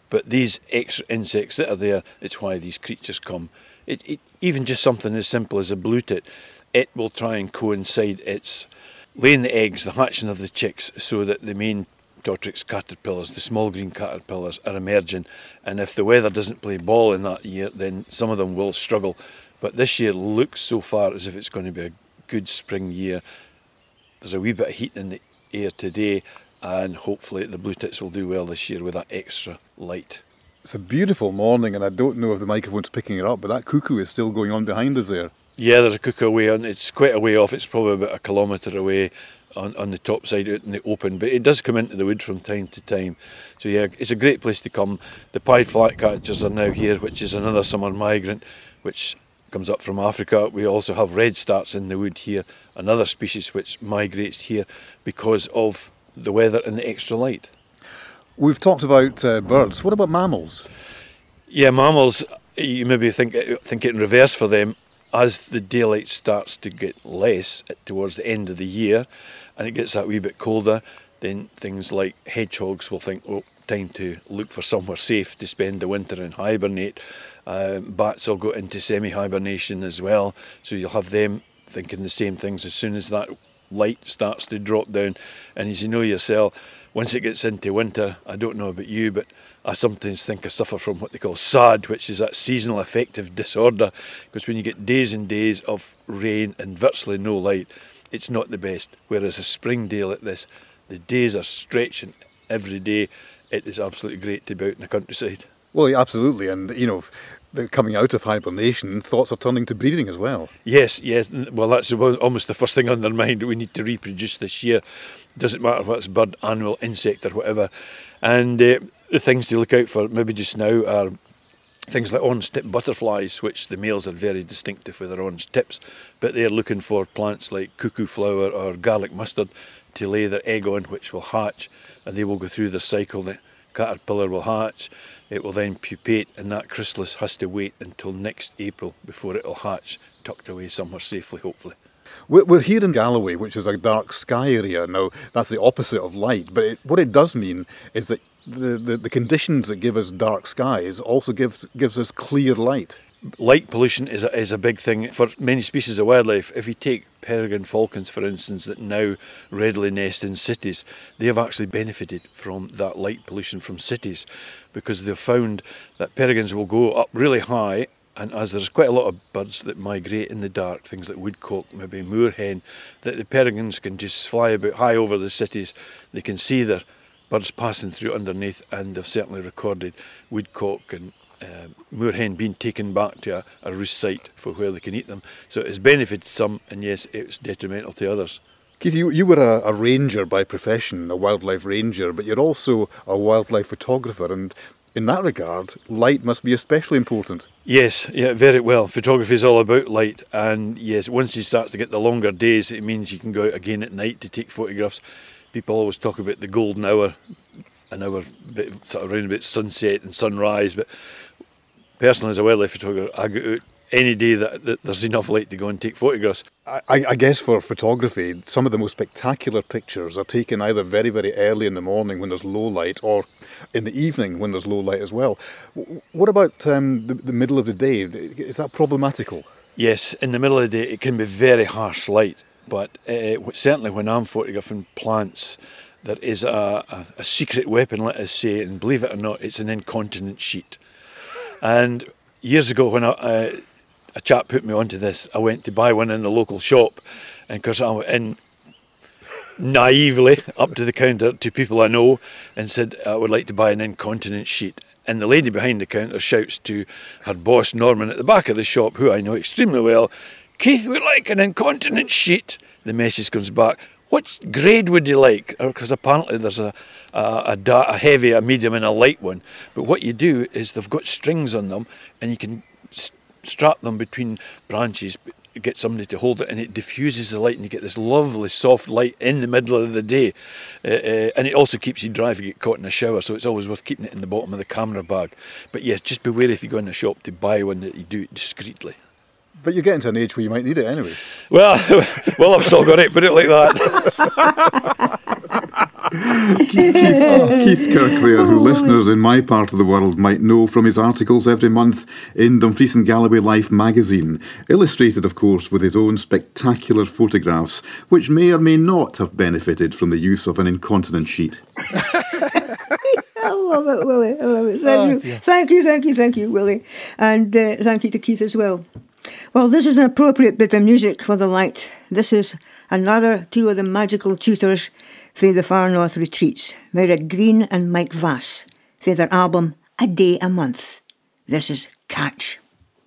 But these extra insects that are there, it's why these creatures come. It, it, even just something as simple as a blue tit, it will try and coincide its laying the eggs, the hatching of the chicks, so that the main Tortrix caterpillars, the small green caterpillars, are emerging. And if the weather doesn't play ball in that year, then some of them will struggle. But this year looks so far as if it's going to be a good spring year. There's a wee bit of heat in the air today, and hopefully the blue tits will do well this year with that extra light. It's a beautiful morning, and I don't know if the microphone's picking it up, but that cuckoo is still going on behind us there. Yeah, there's a cuckoo away, and it's quite a way off. It's probably about a kilometre away on, on the top side out in the open, but it does come into the wood from time to time. So yeah, it's a great place to come. The pied flatcatchers are now here, which is another summer migrant, which comes up from Africa. We also have redstarts in the wood here, another species which migrates here because of the weather and the extra light. We've talked about uh, birds. What about mammals? Yeah, mammals, you maybe think, think it in reverse for them. As the daylight starts to get less towards the end of the year and it gets that wee bit colder, then things like hedgehogs will think, oh, time to look for somewhere safe to spend the winter and hibernate. Uh, bats will go into semi-hibernation as well, so you'll have them thinking the same things as soon as that light starts to drop down. And as you know yourself, once it gets into winter, I don't know about you, but I sometimes think I suffer from what they call S A D, which is that seasonal affective disorder, because when you get days and days of rain and virtually no light, it's not the best. Whereas a spring day like this, the days are stretching every day. It is absolutely great to be out in the countryside. Well, yeah, absolutely, and you know, they're coming out of hibernation, thoughts are turning to breeding as well. Yes, yes. Well, that's almost the first thing on their mind. We need to reproduce this year. Doesn't matter whether it's bird, animal, insect or whatever. And uh, the things to look out for maybe just now are things like orange-tip butterflies, which the males are very distinctive with their orange tips, but they're looking for plants like cuckoo flower or garlic mustard to lay their egg on, which will hatch, and they will go through the cycle. The caterpillar will hatch, it will then pupate, and that chrysalis has to wait until next April before it will hatch, tucked away somewhere safely, hopefully. We're here in Galloway, which is a dark sky area. Now, that's the opposite of light, but it, what it does mean is that the, the, the conditions that give us dark skies also gives, gives us clear light. Light pollution is a, is a big thing for many species of wildlife. If you take peregrine falcons, for instance, that now readily nest in cities, they have actually benefited from that light pollution from cities, because they've found that peregrines will go up really high, and as there's quite a lot of birds that migrate in the dark, things like woodcock, maybe moorhen, that the peregrines can just fly about high over the cities. They can see their birds passing through underneath, and they've certainly recorded woodcock and uh, moorhen being taken back to a, a roost site for where they can eat them. So it's benefited some, and yes, it's detrimental to others. Keith, you, you were a, a ranger by profession, a wildlife ranger, but you're also a wildlife photographer, and in that regard, light must be especially important. Yes, yeah, very well. Photography is all about light, and yes, once you start to get the longer days, it means you can go out again at night to take photographs. People always talk about the golden hour, an hour bit, sort of around about sunset and sunrise, but personally as a wildlife photographer, I go out any day that, that there's enough light to go and take photographs. I, I guess for photography, some of the most spectacular pictures are taken either very, very early in the morning when there's low light, or in the evening when there's low light as well. What about um, the, the middle of the day? Is that problematical? Yes, in the middle of the day it can be very harsh light, but uh, certainly when I'm photographing plants, there is a, a, a secret weapon, let us say, and believe it or not, it's an incontinent sheet. And years ago when I, uh, a chap put me onto this, I went to buy one in the local shop, and of course I went in naively up to the counter to people I know and said I would like to buy an incontinent sheet. And the lady behind the counter shouts to her boss Norman at the back of the shop, who I know extremely well, "Keith would like an incontinent sheet." The message comes back, "What grade would you like?" Because apparently there's a, a, a, da- a heavy, a medium and a light one. But what you do is they've got strings on them, and you can st- strap them between branches, get somebody to hold it, and it diffuses the light, and you get this lovely soft light in the middle of the day. Uh, uh, and it also keeps you dry if you get caught in a shower, so it's always worth keeping it in the bottom of the camera bag. But yes, just beware if you go in the shop to buy one that you do it discreetly. But you're getting to an age where you might need it anyway. Well, well, I've still got it, put it like that. Keith, Keith Kirk there, who listeners in my part of the world might know from his articles every month in Dumfries and Galloway Life magazine, illustrated, of course, with his own spectacular photographs, which may or may not have benefited from the use of an incontinent sheet. I love it, Willie. I love it. Thank Oh, you. dear. Thank you, thank you, thank you, Willie. And uh, thank you to Keith as well. Well, this is an appropriate bit of music for the light. This is another two of the magical tutors for the Far North Retreats, Meredith Green and Mike Vass, for their album A Day a Month. This is Catch.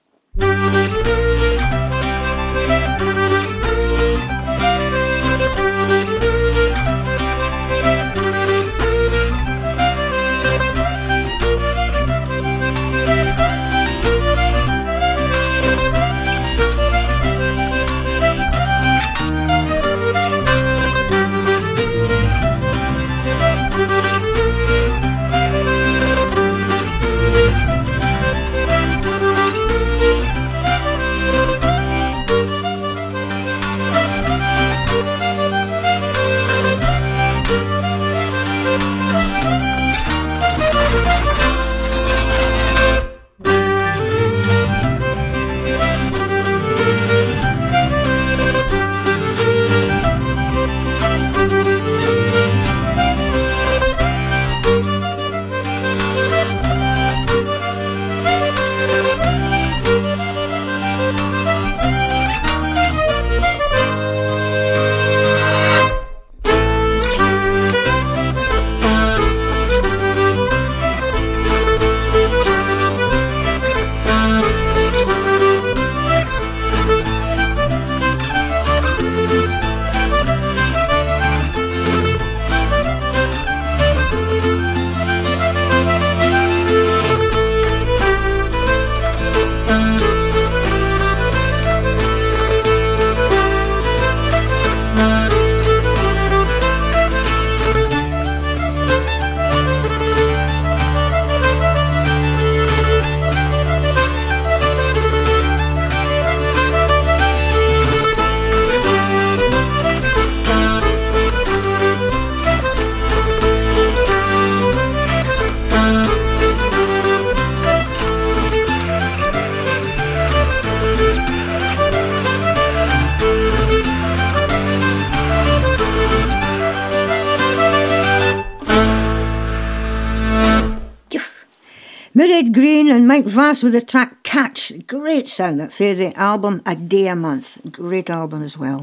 Meredith Green and Mike Vass with the track Catch. Great sound for the album A Day a Month. Great album as well.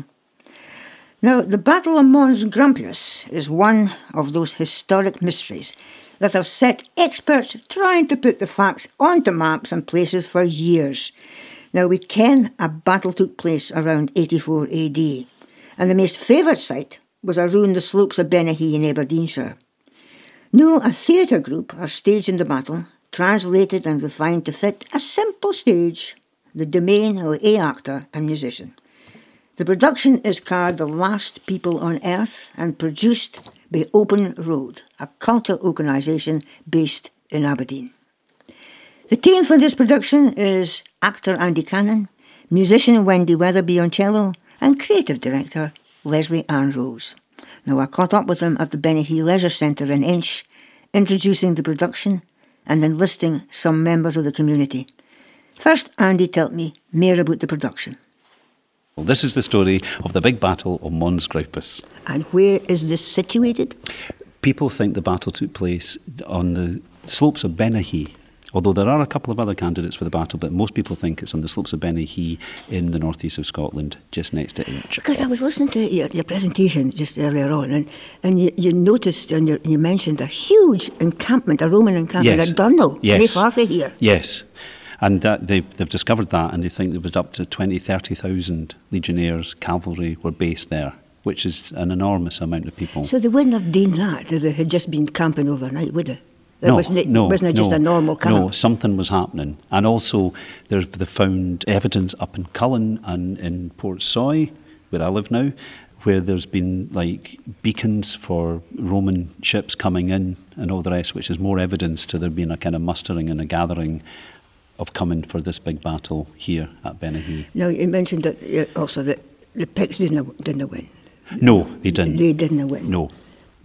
Now, the Battle of Mons Grampius is one of those historic mysteries that have set experts trying to put the facts onto maps and places for years. Now, we ken a battle took place around eighty-four A D, and the most favoured site was around the slopes of Benahee in Aberdeenshire. Now, a theatre group are staging the battle, translated and refined to fit a simple stage, the domain of a actor and musician. The production is called The Last People on Earth and produced by Open Road, a cultural organisation based in Aberdeen. The team for this production is actor Andy Cannon, musician Wendy Weatherby on cello, and creative director Leslie Ann Rose. Now, I caught up with them at the Benahee Leisure Centre in Inch, introducing the production and enlisting some members of the community. First, Andy told me more about the production. Well, this is the story of the big battle of Mons Grampius. And where is this situated? People think the battle took place on the slopes of Benahee, although there are a couple of other candidates for the battle, but most people think it's on the slopes of Benahee in the northeast of Scotland, just next to Inch. Because I was listening to your, your presentation just earlier on, and, and you, you noticed and you, you mentioned a huge encampment, a Roman encampment Yes. at Durnell, Yes. very far from here. Yes. And that they've, they've discovered that, and they think there was up to twenty, thirty thousand legionnaires, cavalry were based there, which is an enormous amount of people. So they wouldn't have done that if they had just been camping overnight, would they? It no, wasn't, it, no, wasn't it just no, a normal camp? No, something was happening. And also, they've they found evidence up in Cullen and in Port Soy, where I live now, where there's been like beacons for Roman ships coming in and all the rest, which is more evidence to there being a kind of mustering and a gathering of coming for this big battle here at Benahee. Now, you mentioned that uh, also that the Picts didn't, didn't win. No, they didn't. They didn't win. No.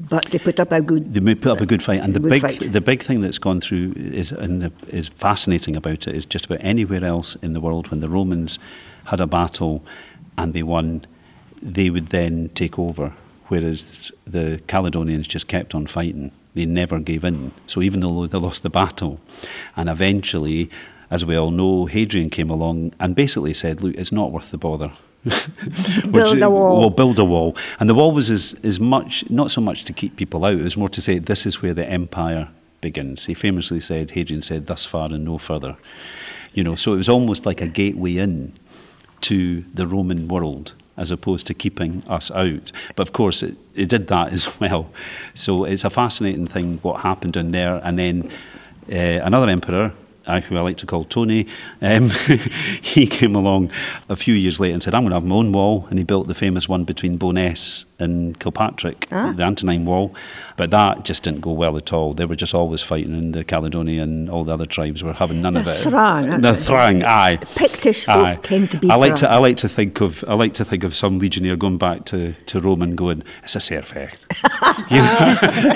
But they put up a good... They may put up a good fight, and the good big fight. the big thing that's gone through is and the, is fascinating about it is just about anywhere else in the world when the Romans had a battle and they won, they would then take over, whereas the Caledonians just kept on fighting. They never gave in. So even though they lost the battle, and eventually, as we all know, Hadrian came along and basically said, "Look, it's not worth the bother." Build a wall. We'll build a wall. And the wall was as, as much, not so much to keep people out, it was more to say this is where the empire begins. He famously said, Hadrian said, "Thus far and no further." You know, so it was almost like a gateway in to the Roman world, as opposed to keeping us out. But of course, it, it did that as well. So it's a fascinating thing what happened in there. And then uh, another emperor, I, who I like to call Tony, um, he came along a few years later and said, "I'm going to have my own wall," and he built the famous one between Bo'ness and Kilpatrick, ah. the Antonine Wall. But that just didn't go well at all. They were just always fighting, and the Caledonia and all the other tribes were having none the of it. Thrang, The Thrang, aye. Pictish folk aye. tend to be I like Thrang. to I like to think of I like to think of some legionnaire going back to, to Rome and going, "It's a serfecht." You know?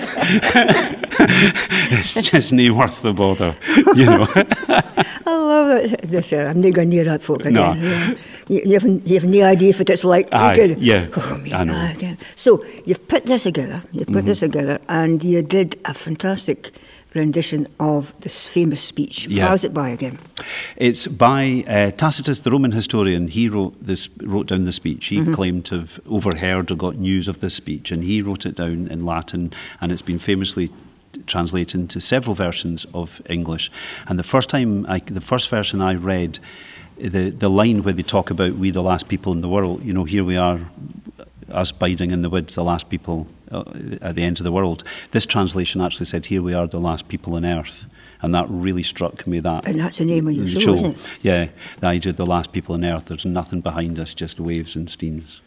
It's just not worth the bother. You know. I love it. Just, uh, I'm not going near that folk again. No. Yeah. You, you, haven't, you have no idea what it's like. Aye, You could- yeah, Oh, me I know. mad, yeah. So you've put this together. You've put this together, and you did a fantastic rendition of this famous speech. Yeah. How's it by again? It's by uh, Tacitus, the Roman historian. He wrote this, wrote down the speech. Mm-hmm. He claimed to have overheard or got news of this speech, and he wrote it down in Latin, and it's been famously translated into several versions of English. And the first time, I, the first version I read, the the line where they talk about "we the last people in the world," you know, here we are, us biding in the woods, the last people uh, at the end of the world. This translation actually said, "Here we are, the last people on earth." And that really struck me. That And that's the name of your the show, isn't it? Yeah, the idea of the last people on earth. There's nothing behind us, just waves and steens.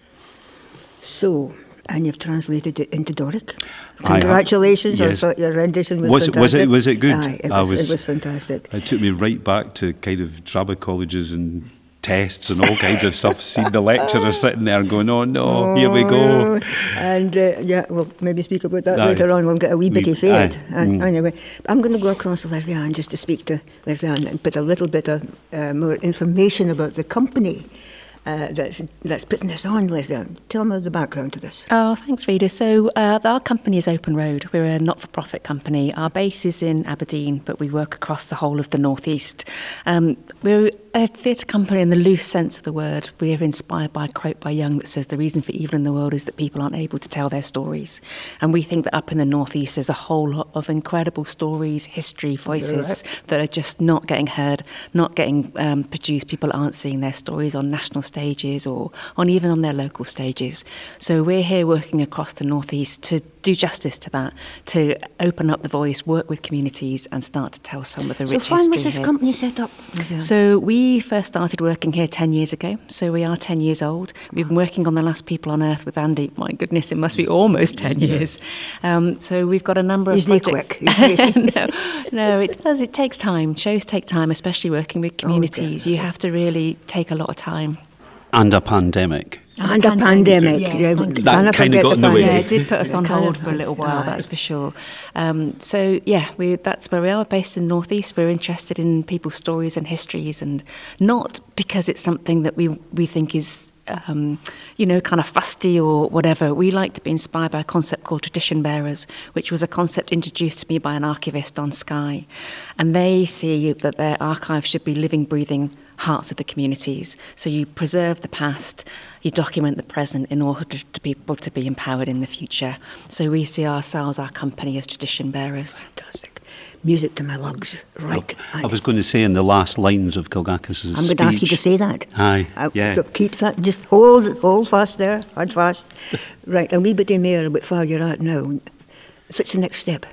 So, and you've translated it into Doric. I have. Congratulations! I Yes. thought your rendition was, Was it- fantastic. was it- was it good? Aye, it I was, was- it was fantastic. It took me right back to kind of drama colleges and tests and all kinds of stuff. Seeing the lecturer sitting there going, "Oh no, here we go." Oh, and uh, yeah, we'll maybe speak about that Aye. later on. We'll get a wee bit We- of fade. aye. And Mm. anyway, I'm going to go across to Leslie Ann just to speak to Leslie Ann and put a little bit of uh, more information about the company uh, that's that's putting this on. Leslie Ann, tell me the background to this. Oh, thanks, Rita. So uh, our company is Open Road. We're a not-for-profit company. Our base is in Aberdeen, but we work across the whole of the North East. Um, we're a theatre company in the loose sense of the word. We're inspired by a quote by Young that says, "The reason for evil in the world is that people aren't able to tell their stories." And we think that up in the North East there's a whole lot of incredible stories, history, voices Right. that are just not getting heard, not getting um, produced. People aren't seeing their stories on national stages or on even on their local stages. So we're here working across the North East to do justice to that, to open up the voice, work with communities and start to tell some of the So rich when history was this here. company set up? Leslie Ann? So we first started working here ten years ago. So we are ten years old. We've been working on The Last People on Earth with Andy. My goodness, it must be almost ten years. Um, so we've got a number He's of not projects. quick. He's not- no, no, it does. It takes time. Shows take time, especially working with communities. You have to really take a lot of time. And a pandemic. And a pandemic. Yes, Yeah, thank you. That cannot kinda forget got the in the way. Yeah, pandemic. it did put us on Kind hold of- for a little while, aye. that's for sure. Um, so, yeah, we, that's where we are, based in the North East. We're interested in people's stories and histories, and not because it's something that we, we think is, um, you know, kind of fusty or whatever. We like to be inspired by a concept called Tradition Bearers, which was a concept introduced to me by an archivist on Sky. And they see that their archive should be living, breathing hearts of the communities. So you preserve the past, you document the present in order to be able to be empowered in the future. So we see ourselves, our company, as tradition bearers. Fantastic. Music to my lugs. Right. I was going to say in the last lines of Kilgacus's I'm going to ask you to speech- say that. Aye, Uh, yeah. So keep that, just hold hold fast there, hold fast. Right, a wee bit more about where you're at now. What's the next step?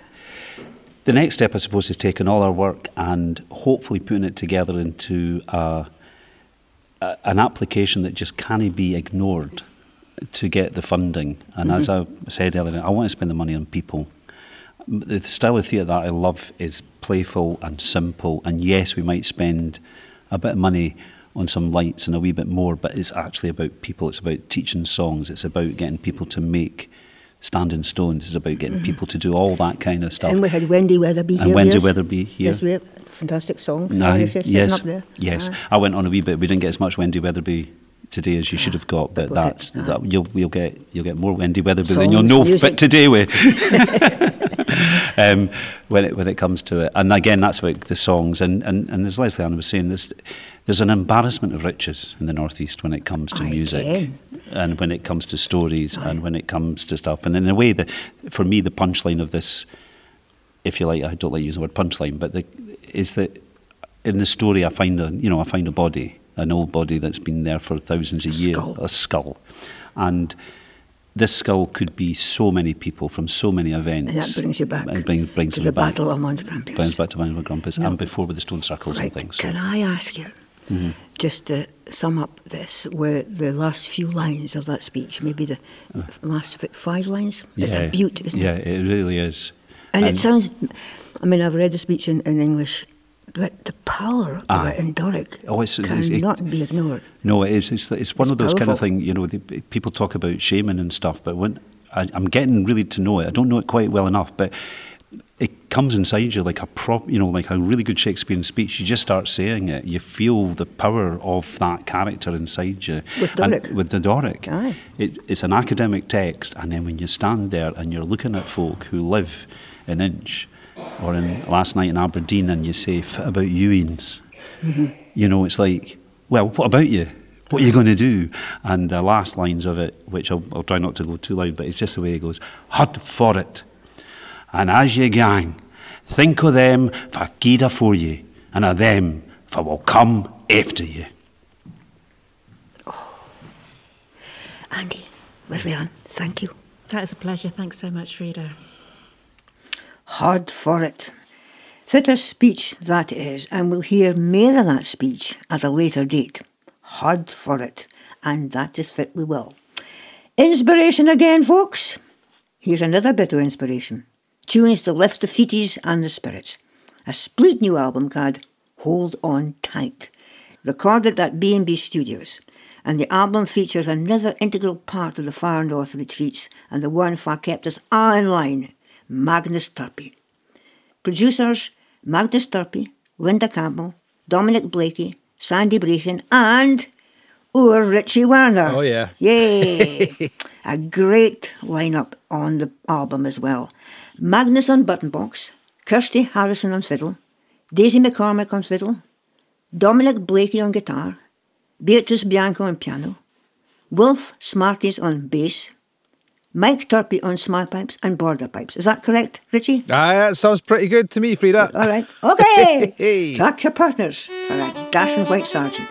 The next step, I suppose, is taking all our work and hopefully putting it together into a, a, an application that just can't be ignored to get the funding. And as I said earlier, I want to spend the money on people. The style of theatre that I love is playful and simple. And yes, we might spend a bit of money on some lights and a wee bit more, but it's actually about people. It's about teaching songs. It's about getting people to make Standing Stones. It's about getting people to do all that kind of stuff. And we had Wendy Weatherby And here. Wendy yes. Weatherby here. Yes, we have fantastic song. No, Sorry, she's sitting yes, up there. yes. Aye. I went on a wee bit. We didn't get as much Wendy Weatherby today as you should have got, but We'll that's get- that, you'll you'll get you'll get more Wendy Weatherby than Songs, you'll know music. fit today with. um, when it when it comes to it, and again, that's about the songs. And, and, and as Leslie Ann was saying, there's there's an embarrassment of riches in the Northeast when it comes to Aye, music, again. and when it comes to stories, and when it comes to stuff. And in a way, that for me, the punchline of this, if you like, I don't like using the word punchline, but the, is that in the story, I find a you know I find a body, an old body that's been there for thousands of years, Skull. a skull, and this skull could be so many people from so many events. And that brings you back And brings, brings to them the back. Battle of Mons Grampus. Brings back to Mons Grampus, No. and before with the stone circles Right, and things. can I ask you, Mhm. just to sum up this, where the last few lines of that speech, maybe the last fi- five lines? It's a beaut, isn't yeah, it? it really is. And, it sounds, I mean, I've read the speech in, in English, but the power of Aye. it in Doric Oh, it's- it's- it- cannot be ignored. No, it is. It's, it's one It's of those kind of powerful. thing, you know, the, people talk about shaming and stuff, but when I, I'm getting really to know it, I don't know it quite well enough, but it comes inside you like a prop, you know, like a really good Shakespearean speech. You just start saying it. You feel the power of that character inside you. With And Doric. with the Doric. Aye. It, it's an academic text, and then when you stand there and you're looking at folk who live in Inch, or in last night in Aberdeen, and you say, "What about Ewings?" Mm-hmm. You know, it's like, well, what about you? What are you going to do? And the last lines of it, which I'll, I'll try not to go too loud, but it's just the way it goes. Hud for it. And as ye gang, think o' them for gied afore ye, and o' them for will come after ye. Andy, Leslie Ann, thank you. That is a pleasure. Thanks so much, Frida. Hard for it. Fit a speech that is, and we'll hear more of that speech at a later date. Hard for it, and that is fit we will. Inspiration again, folks. Here's another bit of inspiration. Tunes to lift the feeties and the spirits. A split new album called Hold On Tight, recorded at B and B Studios. And the album features another integral part of the Far North retreats and the one far kept us all in line, Magnus Turpey. Producers Magnus Turpey, Linda Campbell, Dominic Blakey, Sandy Brechin, and our Richie Werner. Oh, yeah. Yay! A great lineup on the album as well. Magnus on buttonbox, Kirsty Harrison on fiddle, Daisy McCormick on fiddle, Dominic Blakey on guitar, Beatrice Bianco on piano, Wolf Smarties on bass, Mike Turpey on smile pipes and border pipes. Is that correct, Richie? Ah, that sounds pretty good to me, Frida. All right. Okay. Hey. Track your partners for a dashing white sergeant.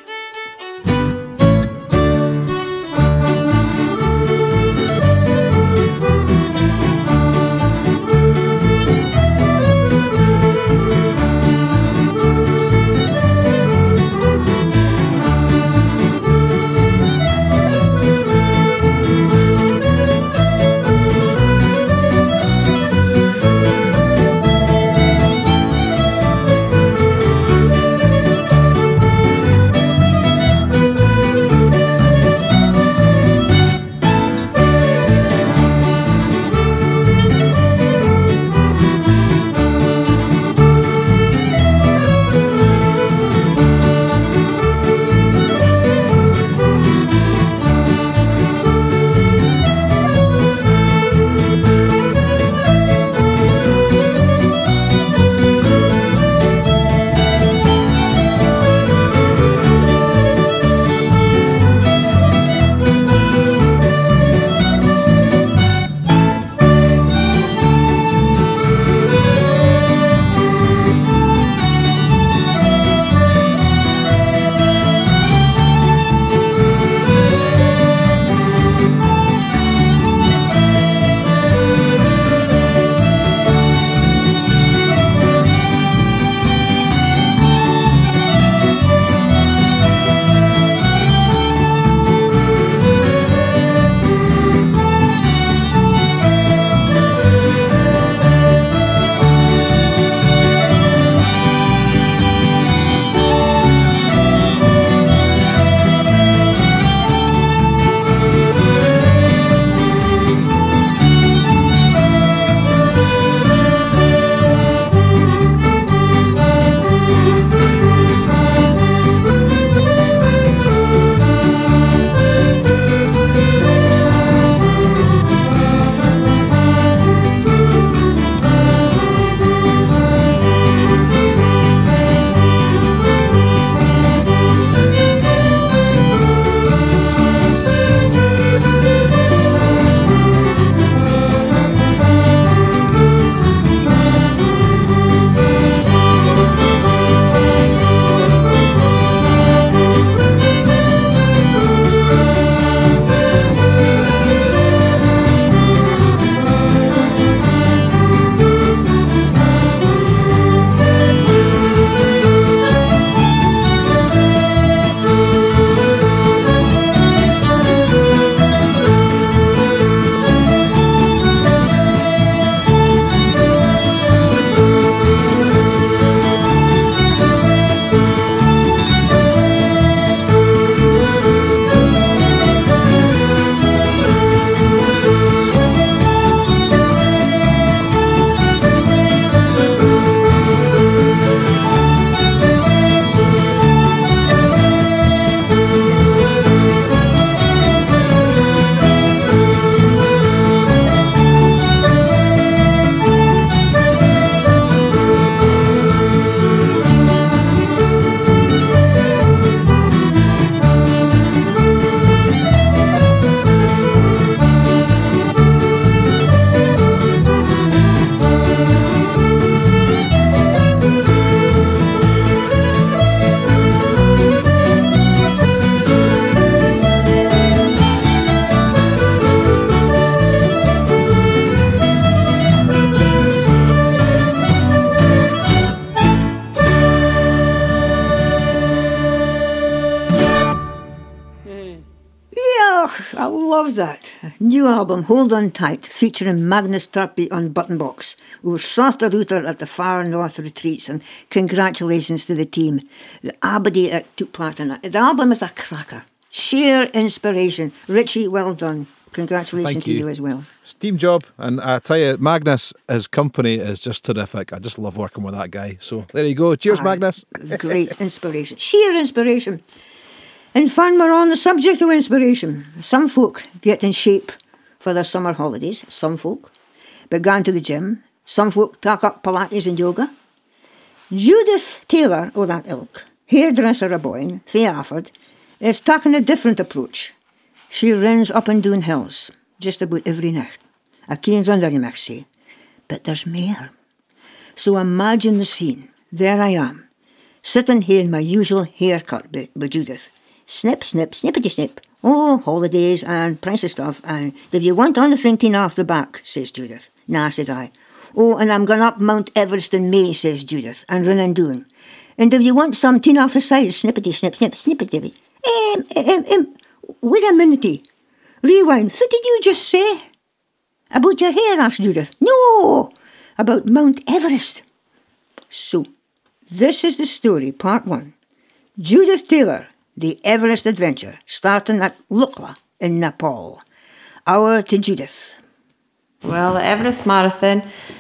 love that. New album, Hold On Tight, featuring Magnus Turpey on Button Box. We were sorted router at the Far North Retreats, and congratulations to the team, the Aberdeen that took part in it. The album is a cracker. Sheer inspiration. Richie, well done. Congratulations Thank to you. you as well. Steam job, and I tell you, Magnus, his company is just terrific. I just love working with that guy. So there you go. Cheers, Aye, Magnus. Great inspiration. Sheer inspiration. In fun, we're on the subject of inspiration. Some folk get in shape for their summer holidays. Some folk began to the gym. Some folk take up Pilates and yoga. Judith Taylor, o' that ilk, hairdresser a boy, Faye Afford, is taking a different approach. She runs up and down hills, just about every night. A keen runner, you might say. But there's more. So imagine the scene. There I am, sitting here in my usual haircut by, by Judith. Snip, snip, snippety snip. Oh, holidays and princess stuff. And if you want anything off the back, says Judith. Nah, said I. Oh, and I'm going up Mount Everest in May, says Judith, and running down. And if you want some tin off the side, snippety snip, snip, snippety. Um, um, um, wait a minute. Rewind. What did you just say? About your hair, asked Judith. No, about Mount Everest. So, this is the story, part one. Judith Taylor, the Everest Adventure, starting at Lukla in Nepal. Hour to Judith. Well, the Everest Marathon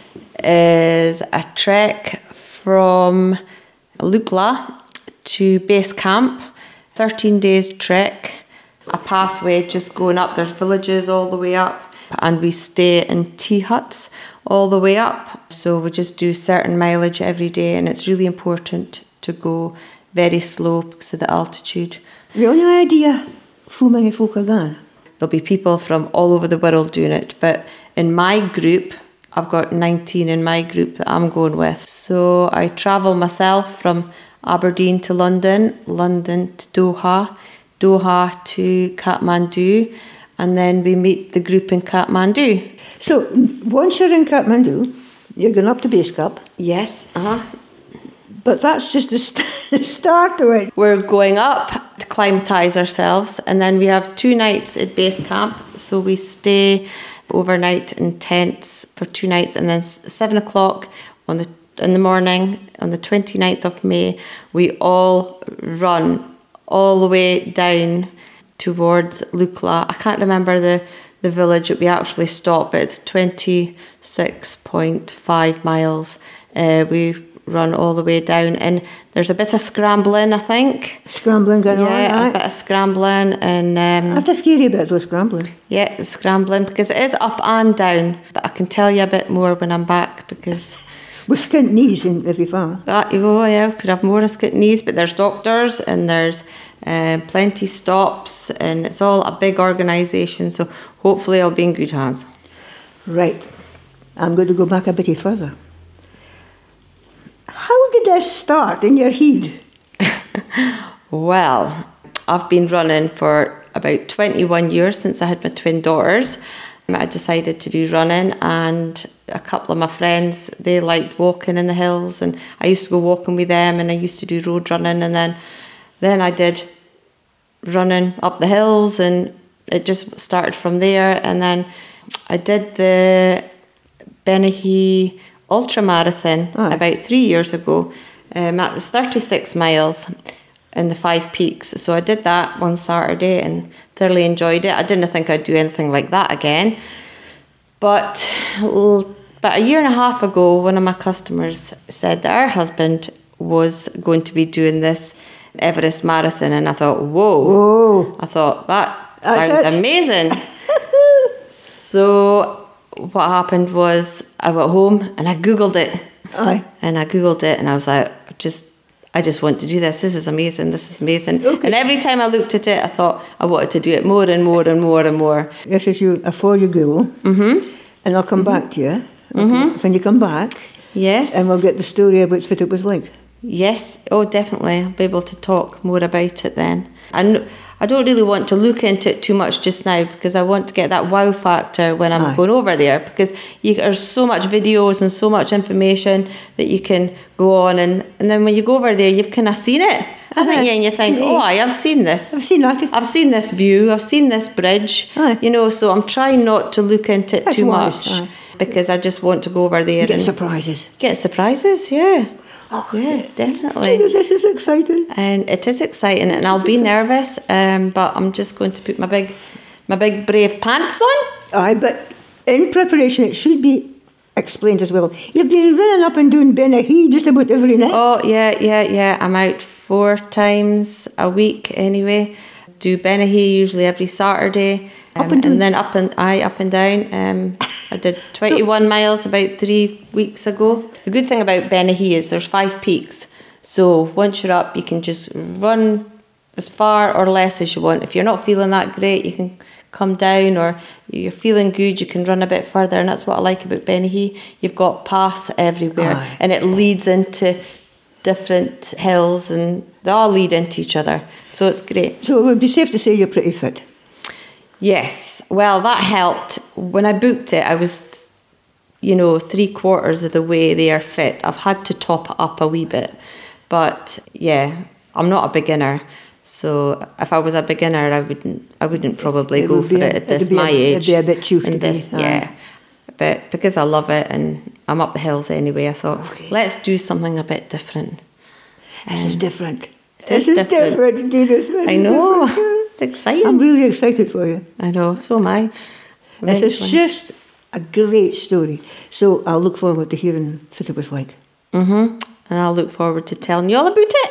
is a trek from Lukla to base camp, thirteen days trek, a pathway just going up. There's villages all the way up, and we stay in tea huts all the way up. So we just do certain mileage every day, and it's really important to go very slow because of the altitude. Have you any idea how many folk are there? There'll be people from all over the world doing it, but in my group, I've got nineteen in my group that I'm going with. So I travel myself from Aberdeen to London, London to Doha, Doha to Kathmandu, and then we meet the group in Kathmandu. So once you're in Kathmandu, you're going up to base camp. Yes, uh-huh. But that's just the st- start of it. We're going up to climatise ourselves, and then we have two nights at base camp. So we stay overnight in tents for two nights, and then seven o'clock on the in the morning on the twenty-ninth of May, we all run all the way down towards Lukla. I can't remember the, the village that we actually stop, but it's twenty-six point five miles. Uh, we run all the way down, and there's a bit of scrambling, I think. Scrambling going on, Yeah, right? a bit of scrambling. and um, That's a scary bit, though, scrambling. Yeah, scrambling, because it is up and down, but I can tell you a bit more when I'm back, because... With skint knees in every far. Uh, oh, yeah, could have more skint knees, but there's doctors, and there's uh, plenty stops, and it's all a big organisation, so hopefully I'll be in good hands. Right. I'm going to go back a bit further. How did this start in your head? Well, I've been running for about twenty-one years since I had my twin daughters. I decided to do running, and a couple of my friends, they liked walking in the hills, and I used to go walking with them, and I used to do road running, and then then I did running up the hills, and it just started from there. And then I did the Benihee Ultra Marathon Oh. about three years ago. Um, that was thirty-six miles in the Five Peaks. So I did that one Saturday and thoroughly enjoyed it. I didn't think I'd do anything like that again. But l- about a year and a half ago, one of my customers said that her husband was going to be doing this Everest Marathon, and I thought, whoa. Whoa. I thought, that That's sounds it. amazing. So what happened was I went home and I Googled it. Aye. And I Googled it, and I was like, just, I just want to do this. This is amazing. This is amazing. Okay. And every time I looked at it, I thought I wanted to do it more and more and more and more. This is you, before you go. Mm-hmm. And I'll come back to you. Mhm. When you come back, Yes. and we'll get the story about what it was like. Yes. Oh, definitely. I'll be able to talk more about it then. And I don't really want to look into it too much just now, because I want to get that wow factor when I'm Aye. going over there, because you, there's so much videos and so much information that you can go on, and, and then when you go over there, you've kind of seen it. haven't you? And you think, oh, I have seen this. I've seen that. I've seen this view. I've seen this bridge. Aye. You know, so I'm trying not to look into it That's too wise, much aye. because I just want to go over there Get and surprises. get surprises. Yeah, yeah, definitely. This is exciting. And it is exciting, and I'll be nervous, um, but I'm just going to put my big, my big brave pants on. Aye, but in preparation, it should be explained as well. You've been running up and doing Benahee just about every night. Oh yeah, yeah, yeah. I'm out four times a week anyway. Do Benahee usually every Saturday, um, Up and down? and then up and I up and down. Um, I did twenty-one miles about three weeks ago. The good thing about Benahee is there's five peaks, so once you're up, you can just run as far or less as you want. If you're not feeling that great, you can come down, or you're feeling good, you can run a bit further, and that's what I like about Benahee. You've got paths everywhere, Aye. and it leads into different hills, and they all lead into each other, so it's great. So it would be safe to say you're pretty fit. Yes, well, that helped. When I booked it, I was, you know, three quarters of the way there fit. I've had to top it up a wee bit, but yeah, I'm not a beginner. So if I was a beginner, I wouldn't, I wouldn't probably It go would for be a- it at it'd this be a- my it'd age. be a bit cheeky, And this, aye. yeah. But because I love it and I'm up the hills anyway, I thought, Okay. let's do something a bit different. This is Um, different. it This is is different. different to do this. This I is know. different. It's exciting. I'm really excited for you. I know, so am I. This is Eventually. just a great story. So I'll look forward to hearing what it was like. Mm-hmm. And I'll look forward to telling you all about it.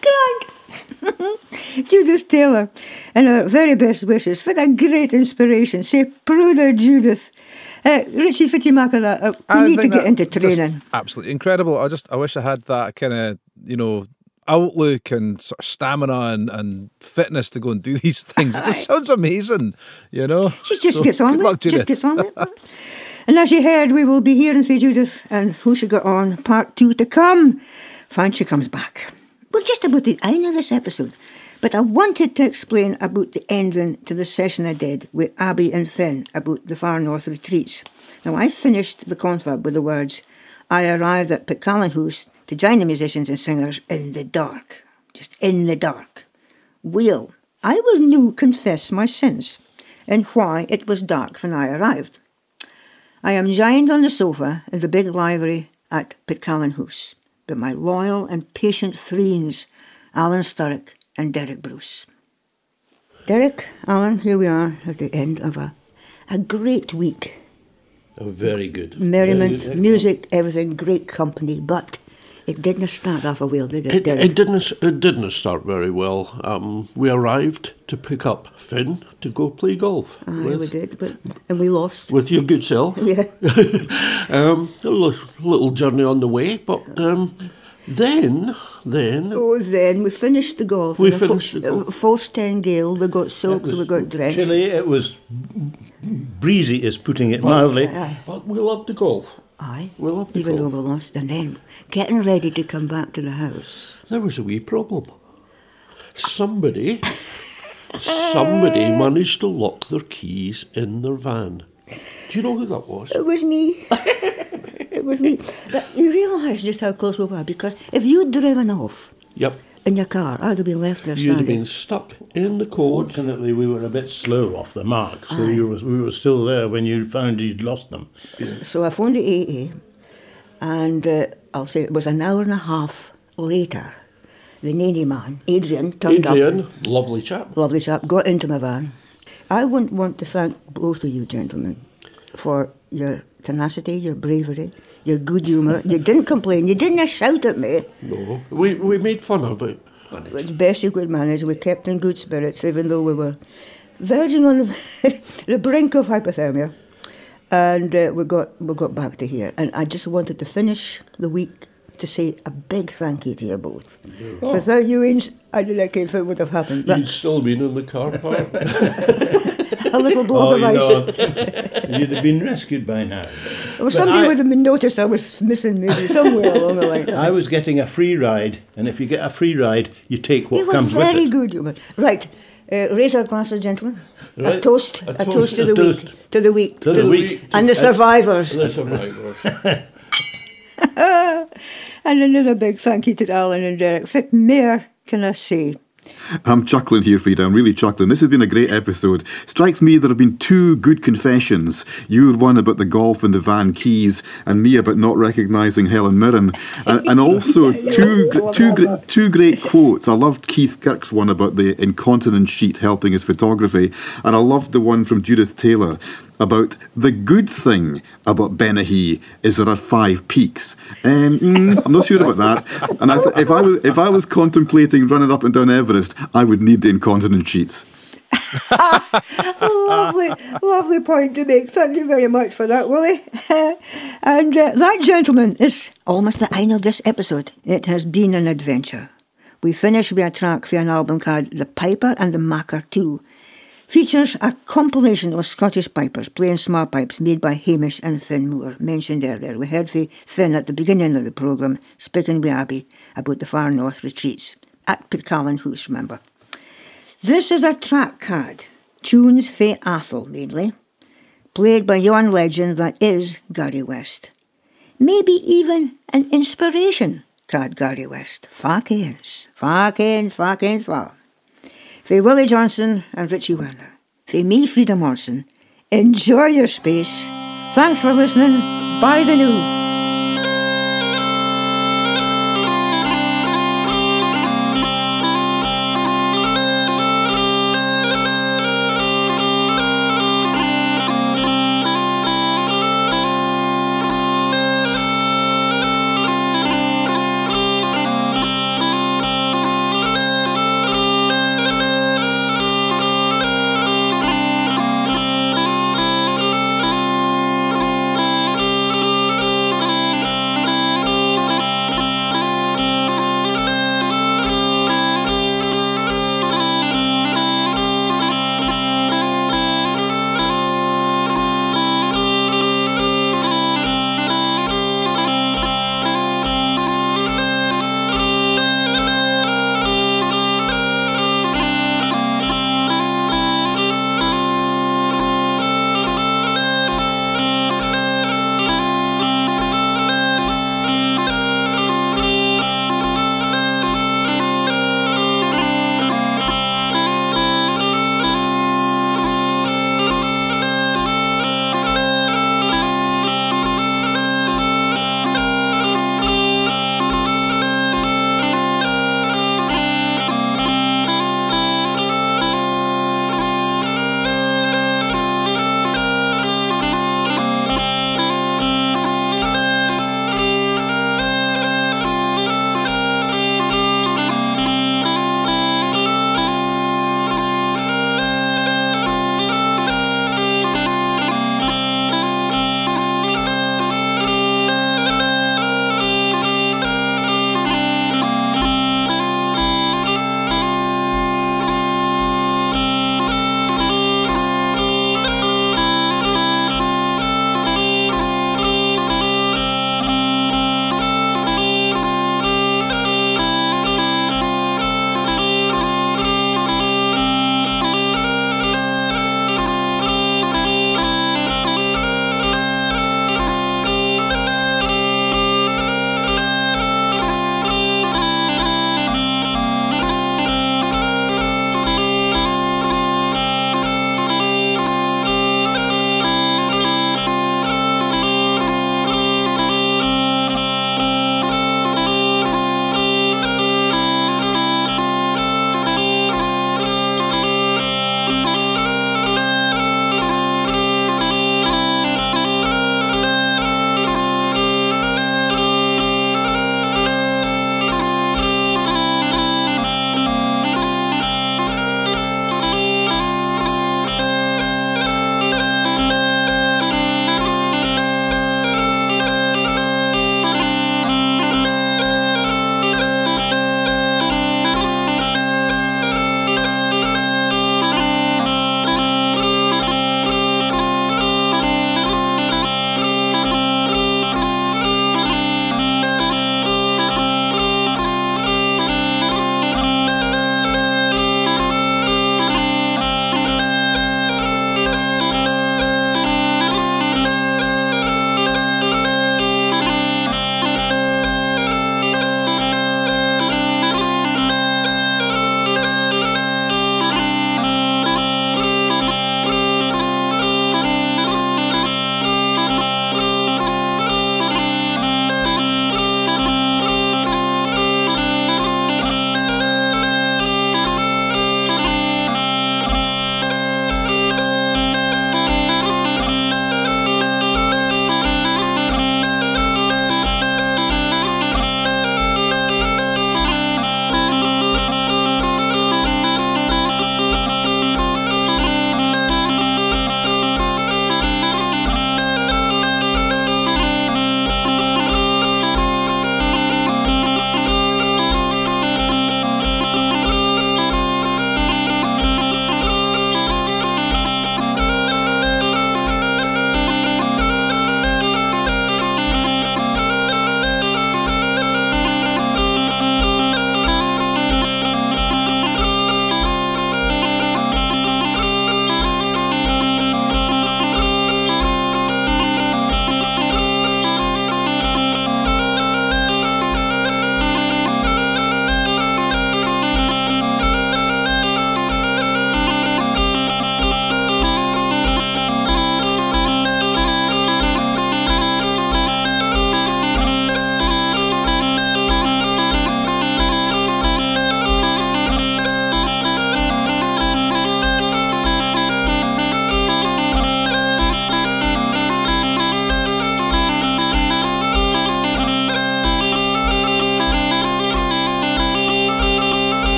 Greg! Judith Taylor, and our very best wishes for a great inspiration. Say, Pruda Judith. Uh, Richie Fitimakala, uh, I we need to think get that into just training. absolutely incredible. I just I wish I had that kind of, you know, outlook and sort of stamina and, and fitness to go and do these things. It just sounds amazing, you know. She just So, gets on good with luck, it. Just Judith. gets on with it. And as you heard, we will be hearing from Judith and who she got on part two to come. When she comes back. We're just about the end of this episode. But I wanted to explain about the ending to the session I did with Abby and Finn about the Far North retreats. Now, I finished the confab with the words, I arrived at Pitcairnhouse to join the musicians and singers in the dark. Just in the dark. Well, I will now confess my sins and why it was dark when I arrived. I am joined on the sofa in the big library at Pitcairnhouse by my loyal and patient friends, Alan Sturrock and Derek Bruce. Derek, Alan, here we are at the end of a, a great week. Oh, very good. Merriment, Very good. music, everything, great company, but it didn't start off a well, did it, It, Derek? it didn't. It didn't start very well. Um, we arrived to pick up Finn to go play golf Aye, with, we did, but, and we lost. with your good self. Yeah. um, a li- little journey on the way, but um, then, then Oh, then we finished the golf. We and a finished fo- the golf. a Forced ten gale, we got soaked, we got drenched. Chilly, it was breezy, is putting it mildly. Aye. but we loved the golf. Aye. We loved the Even golf. though we lost, and then getting ready to come back to the house. There was a wee problem. Somebody, somebody managed to lock their keys in their van. Do you know who that was? It was me. It was me. But you realise just how close we were, because if you'd driven off Yep. in your car, I'd have been left there You'd have standing. been stuck in the cold. Fortunately, we were a bit slow off the mark, so Aye. you was, we were still there when you found you'd lost them. So I phoned the A A, and uh, I'll say it was an hour and a half later. The nanny man, Adrian, turned Adrian, up. lovely chap. Lovely chap, got into my van. I wouldn't want to thank both of you gentlemen for your tenacity, your bravery, your good humour. You didn't complain, you didn't shout at me. No, we, we made fun of it. It was the best you could manage. We kept in good spirits, even though we were verging on the, the brink of hypothermia. And uh, we got we got back to here. And I just wanted to finish the week to say a big thank you to you both. Oh. Without you, Inge, I don't know if it would have happened. But You'd still been in the car park. a little block Oh, of you ice. know, you'd have been rescued by now. Well, But somebody I- would have been noticed I was missing maybe somewhere along the line. I was getting a free ride, and if you get a free ride, you take what You were comes with very it. good, you were. Right, uh, raise our glasses, gentlemen. A Right. toast, A a, toast, toast to a the toast. week, to the week, To the week. and the survivors. The survivors. And another big thank you to Alan and Derek for mayor can I say? I'm chuckling here, Frida. I'm really chuckling. This has been a great episode. Strikes me there have been two good confessions. Your one about the golf and the Van Keys, and me about not recognising Helen Mirren. And, and also two, two, two, two great quotes. I loved Keith Kirk's one about the incontinence sheet helping his photography, and I loved the one from Judith Taylor about the good thing about Benahee is there are five peaks. Um, mm, I'm not sure about that. And I th- if I was if I was contemplating running up and down Everest, I would need the incontinence sheets. Lovely, lovely point to make. Thank you very much for that, Willie. And uh, that, gentlemen, is almost the end of this episode. It has been an adventure. We finish with a track for an album called The Piper and the Macker two. Features a compilation of Scottish pipers playing small pipes made by Hamish and Finn Moore, mentioned earlier. We heard from Finn at the beginning of the programme, speaking with Abby about the Far North retreats at Pitcallan House, remember. This is a track card, tunes fae Athol mainly, played by yon legend that is Gary West. Maybe even an inspiration, card Gary West. Fa kens, fa kens, fa kens, fa. For Willie Johnson and Richie Werner. For me, Frida Morrison. Enjoy your space. Thanks for listening. Bye the new.